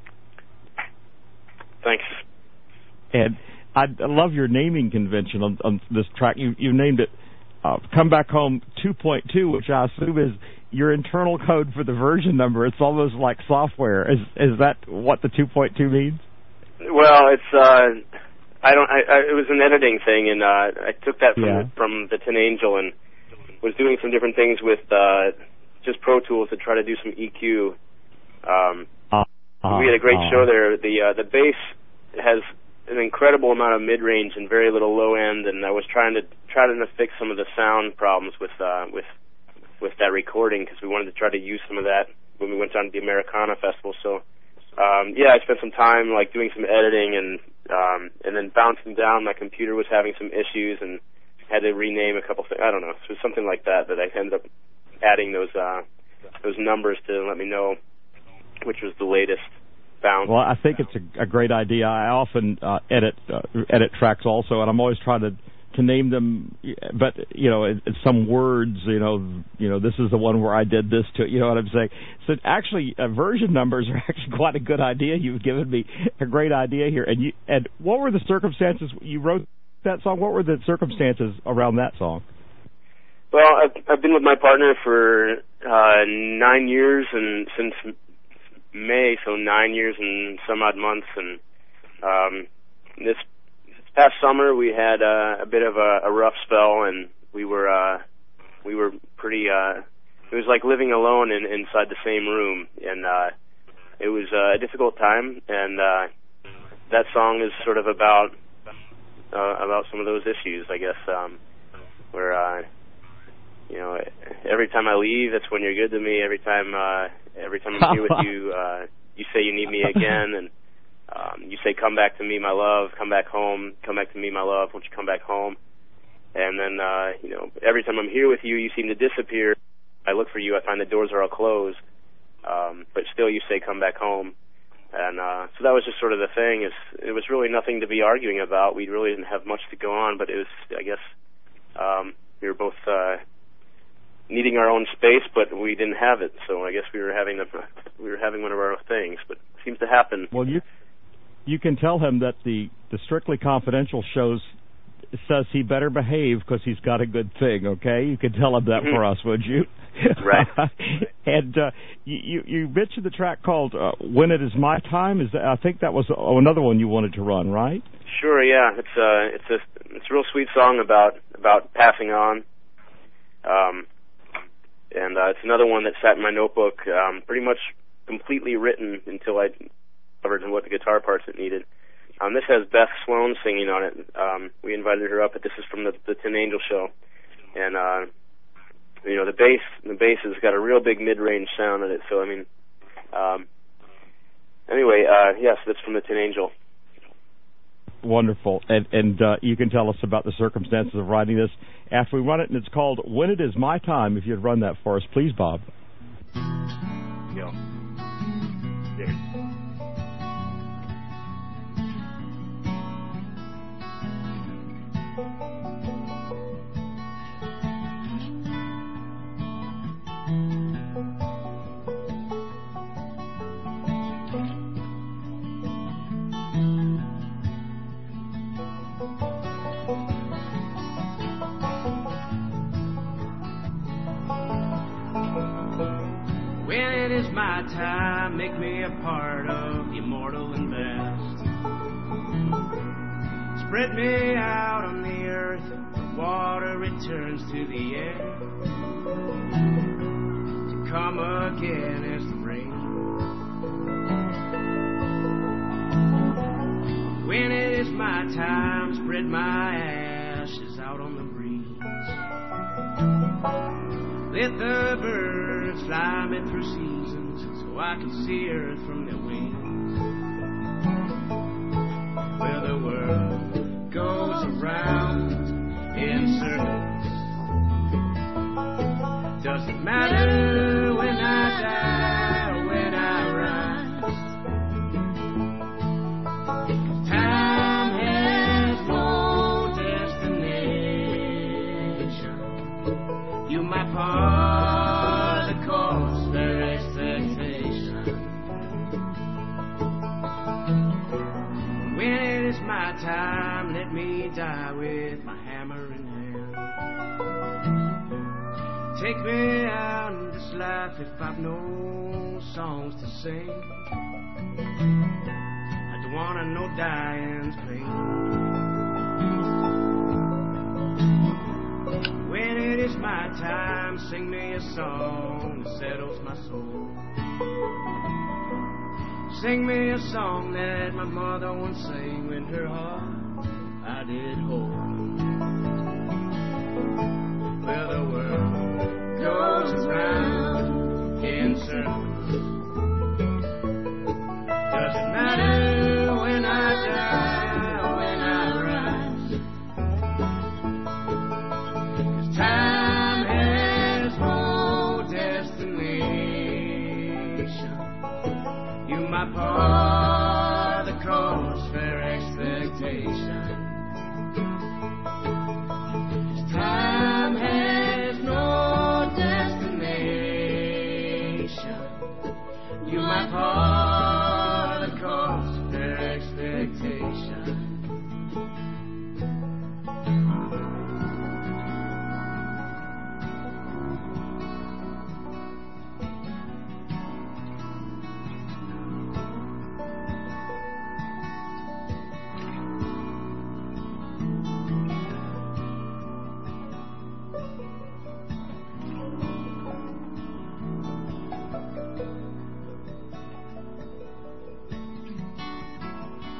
Thanks. And I love your naming convention on this track. You named it Come Back Home 2.2, which I assume is your internal code for the version number. It's almost like software. Is that what the 2.2 means? Well, it's it was an editing thing, and I took that from the Tin Angel and was doing some different things with just Pro Tools to try to do some EQ. We had a great show there. The bass has an incredible amount of mid-range and very little low end, and I was trying to fix some of the sound problems with that recording because we wanted to try to use some of that when we went down to the Americana Festival. So I spent some time like doing some editing and then bouncing down. My computer was having some issues and had to rename a couple things. I don't know. So it was something like that I ended up adding those numbers to let me know which was the latest bounce. Well, I think it's a great idea. I often edit tracks also, and I'm always trying to to name them, but some words, this is the one where I did this to, you know what I'm saying? So actually, version numbers are actually quite a good idea. You've given me a great idea here. And what were the circumstances you wrote that song? What were the circumstances around that song? Well, I've been with my partner for 9 years, and since May, so 9 years and some odd months, and this past summer we had a bit of a rough spell, and we were pretty. It was like living alone inside the same room, and it was a difficult time. And that song is sort of about some of those issues, I guess, where every time I leave, that's when you're good to me. Every time I'm here with you, you say you need me again, and you say, come back to me, my love, come back home, come back to me, my love, won't you come back home? And then, every time I'm here with you, you seem to disappear. I look for you, I find the doors are all closed, but still you say, come back home. And so that was just sort of the thing. It was really nothing to be arguing about. We really didn't have much to go on, but it was, I guess, we were both needing our own space, but we didn't have it. So I guess we were having one of our things, but it seems to happen. Well, you can tell him that the Strictly Confidential shows says he better behave because he's got a good thing, okay? You could tell him that for us, would you? Right. And you mentioned the track called When It Is My Time. I think that was another one you wanted to run, right? Sure, yeah. It's a real sweet song about passing on. And it's another one that sat in my notebook, pretty much completely written until I covered what the guitar parts it needed. This has Beth Sloan singing on it. We invited her up, but this is from the Tin Angel show. And, the bass has got a real big mid-range sound in it. So, yes, that's from the Tin Angel. Wonderful. And you can tell us about the circumstances of writing this after we run it, and it's called When It Is My Time. If you'd run that for us, please, Bob. Yeah. There. When it is my time, make me a part of the immortal and best. Spread me out on the earth, the water returns to the air, to come again as the rain. When it is my time, spread my ashes out on the breeze. Let the birds fly me through seasons so I can see earth from their wings. Where the world goes around in circles. Doesn't matter when I die or when I rise. Time has no destination. You might part the course for expectation. When it is my time, let me die with my hammer in hand. Take me out in this life if I've no songs to sing. I don't wanna know dying's pain. When it is my time, sing me a song that settles my soul. Sing me a song that my mother once sang when her heart I did hold. Where the world goes around in circles. Doesn't matter when I die or when I rise. 'Cause time has no destination. You might part the course for expectation.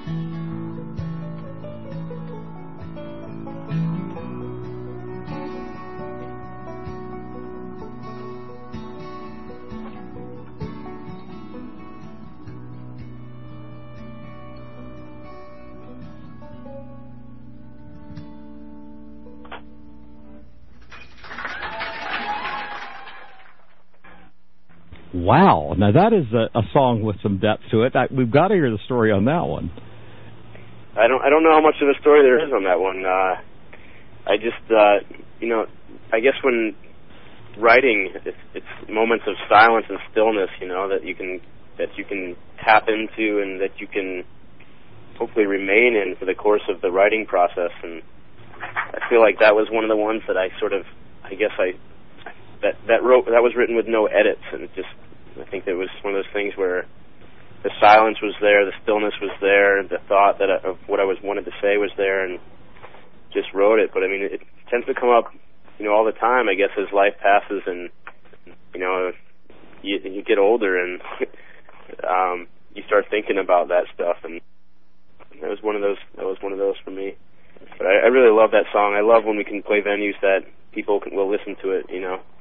Wow. Now, that is a song with some depth to it. We've got to hear the story on that one. I don't know how much of a story there is on that one. I just, I guess when writing, it's moments of silence and stillness, that you can tap into and that you can hopefully remain in for the course of the writing process. And I feel like that was one of the ones that I sort of, that was written with no edits, and I think that was one of those things where the silence was there, the stillness was there, the thought of what I wanted to say was there, and just wrote it. But I mean, it tends to come up, all the time, I guess, as life passes, and you get older, and you start thinking about that stuff, and that was one of those. That was one of those for me. But I really love that song. I love when we can play venues that people will listen to it.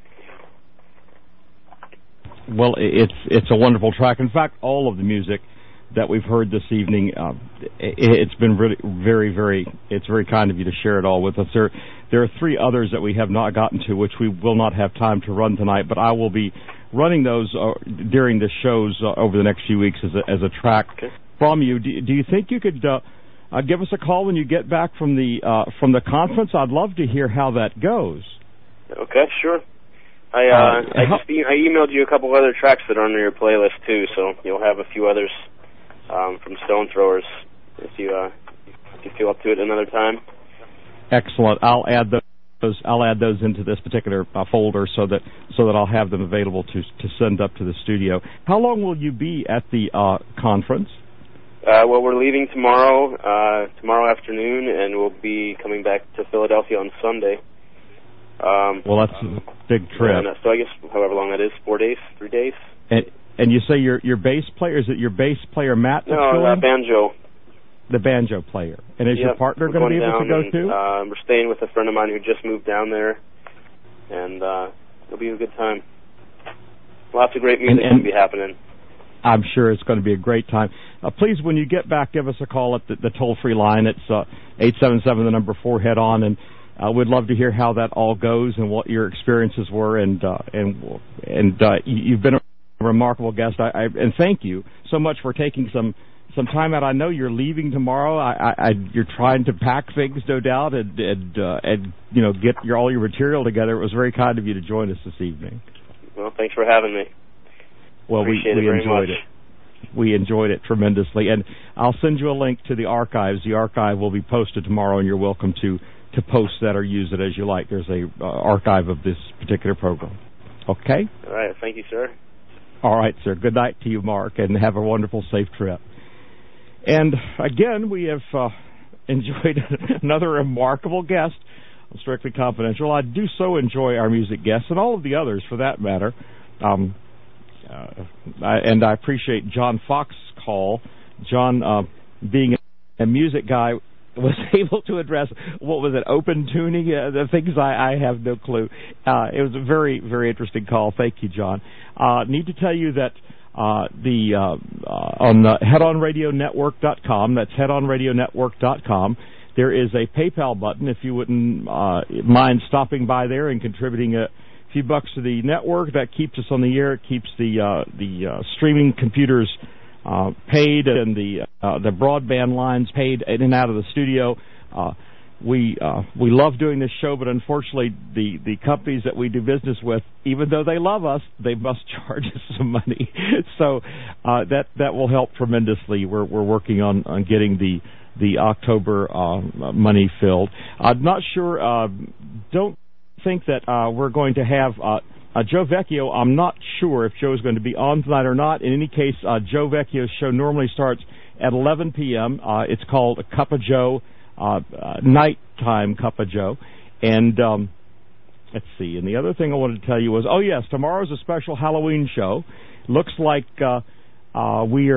Well, it's a wonderful track. In fact, all of the music that we've heard this evening, it's been really it's very kind of you to share it all with us. There are 3 others that we have not gotten to, which we will not have time to run tonight, but I will be running those during the shows over the next few weeks as a track from you. Do you think you could give us a call when you get back from the conference? I'd love to hear how that goes. Okay, sure. I emailed you a couple other tracks that are on your playlist too, so you'll have a few others from Stone Throwers if you feel up to it another time. Excellent. I'll add those into this particular folder so that I'll have them available to send up to the studio. How long will you be at the conference? Well, we're leaving tomorrow afternoon, and we'll be coming back to Philadelphia on Sunday. Well, that's a big trip. So I guess however long that is, 4 days, 3 days. And you say your bass player, is it your bass player Matt? No, banjo. The banjo player. And is your partner going to be able to go too? We're staying with a friend of mine who just moved down there, and it'll be a good time. Lots of great music will be happening. I'm sure it's going to be a great time. Please, when you get back, give us a call at the toll-free line. It's 877, the number 4, head on, and we'd love to hear how that all goes and what your experiences were. And you've been a remarkable guest. And thank you so much for taking some time out. I know you're leaving tomorrow. You're trying to pack things, no doubt, and get all your material together. It was very kind of you to join us this evening. Well, thanks for having me. Well, we enjoyed it. We enjoyed it tremendously. And I'll send you a link to the archives. The archive will be posted tomorrow, and you're welcome to post that or use it as you like. There's a archive of this particular program. Okay? All right. Thank you, sir. All right, sir. Good night to you, Mark, and have a wonderful, safe trip. And, again, we have enjoyed another remarkable guest on Strictly Confidential. I do so enjoy our music guests, and all of the others, for that matter. And I appreciate John Fox's call. John, being a music guy, was able to address, what was it, open tuning, the things I have no clue. It was a very, very interesting call. Thank you, John. Need to tell you that on headonradionetwork.com, that's headonradionetwork.com, there is a PayPal button if you wouldn't mind stopping by there and contributing a few bucks to the network. That keeps us on the air. It keeps the streaming computers paid and the broadband lines paid in and out of the studio. We love doing this show, but unfortunately the companies that we do business with, even though they love us, they must charge us some money. So that will help tremendously. We're working on getting the October money filled. I'm not sure. Don't think that we're going to have Joe Vecchio. I'm not sure if Joe is going to be on tonight or not. In any case, Joe Vecchio's show normally starts at 11 p.m. It's called A Cup of Joe, nighttime Cup of Joe. And let's see. And the other thing I wanted to tell you was, oh, yes, tomorrow's a special Halloween show. Looks like we are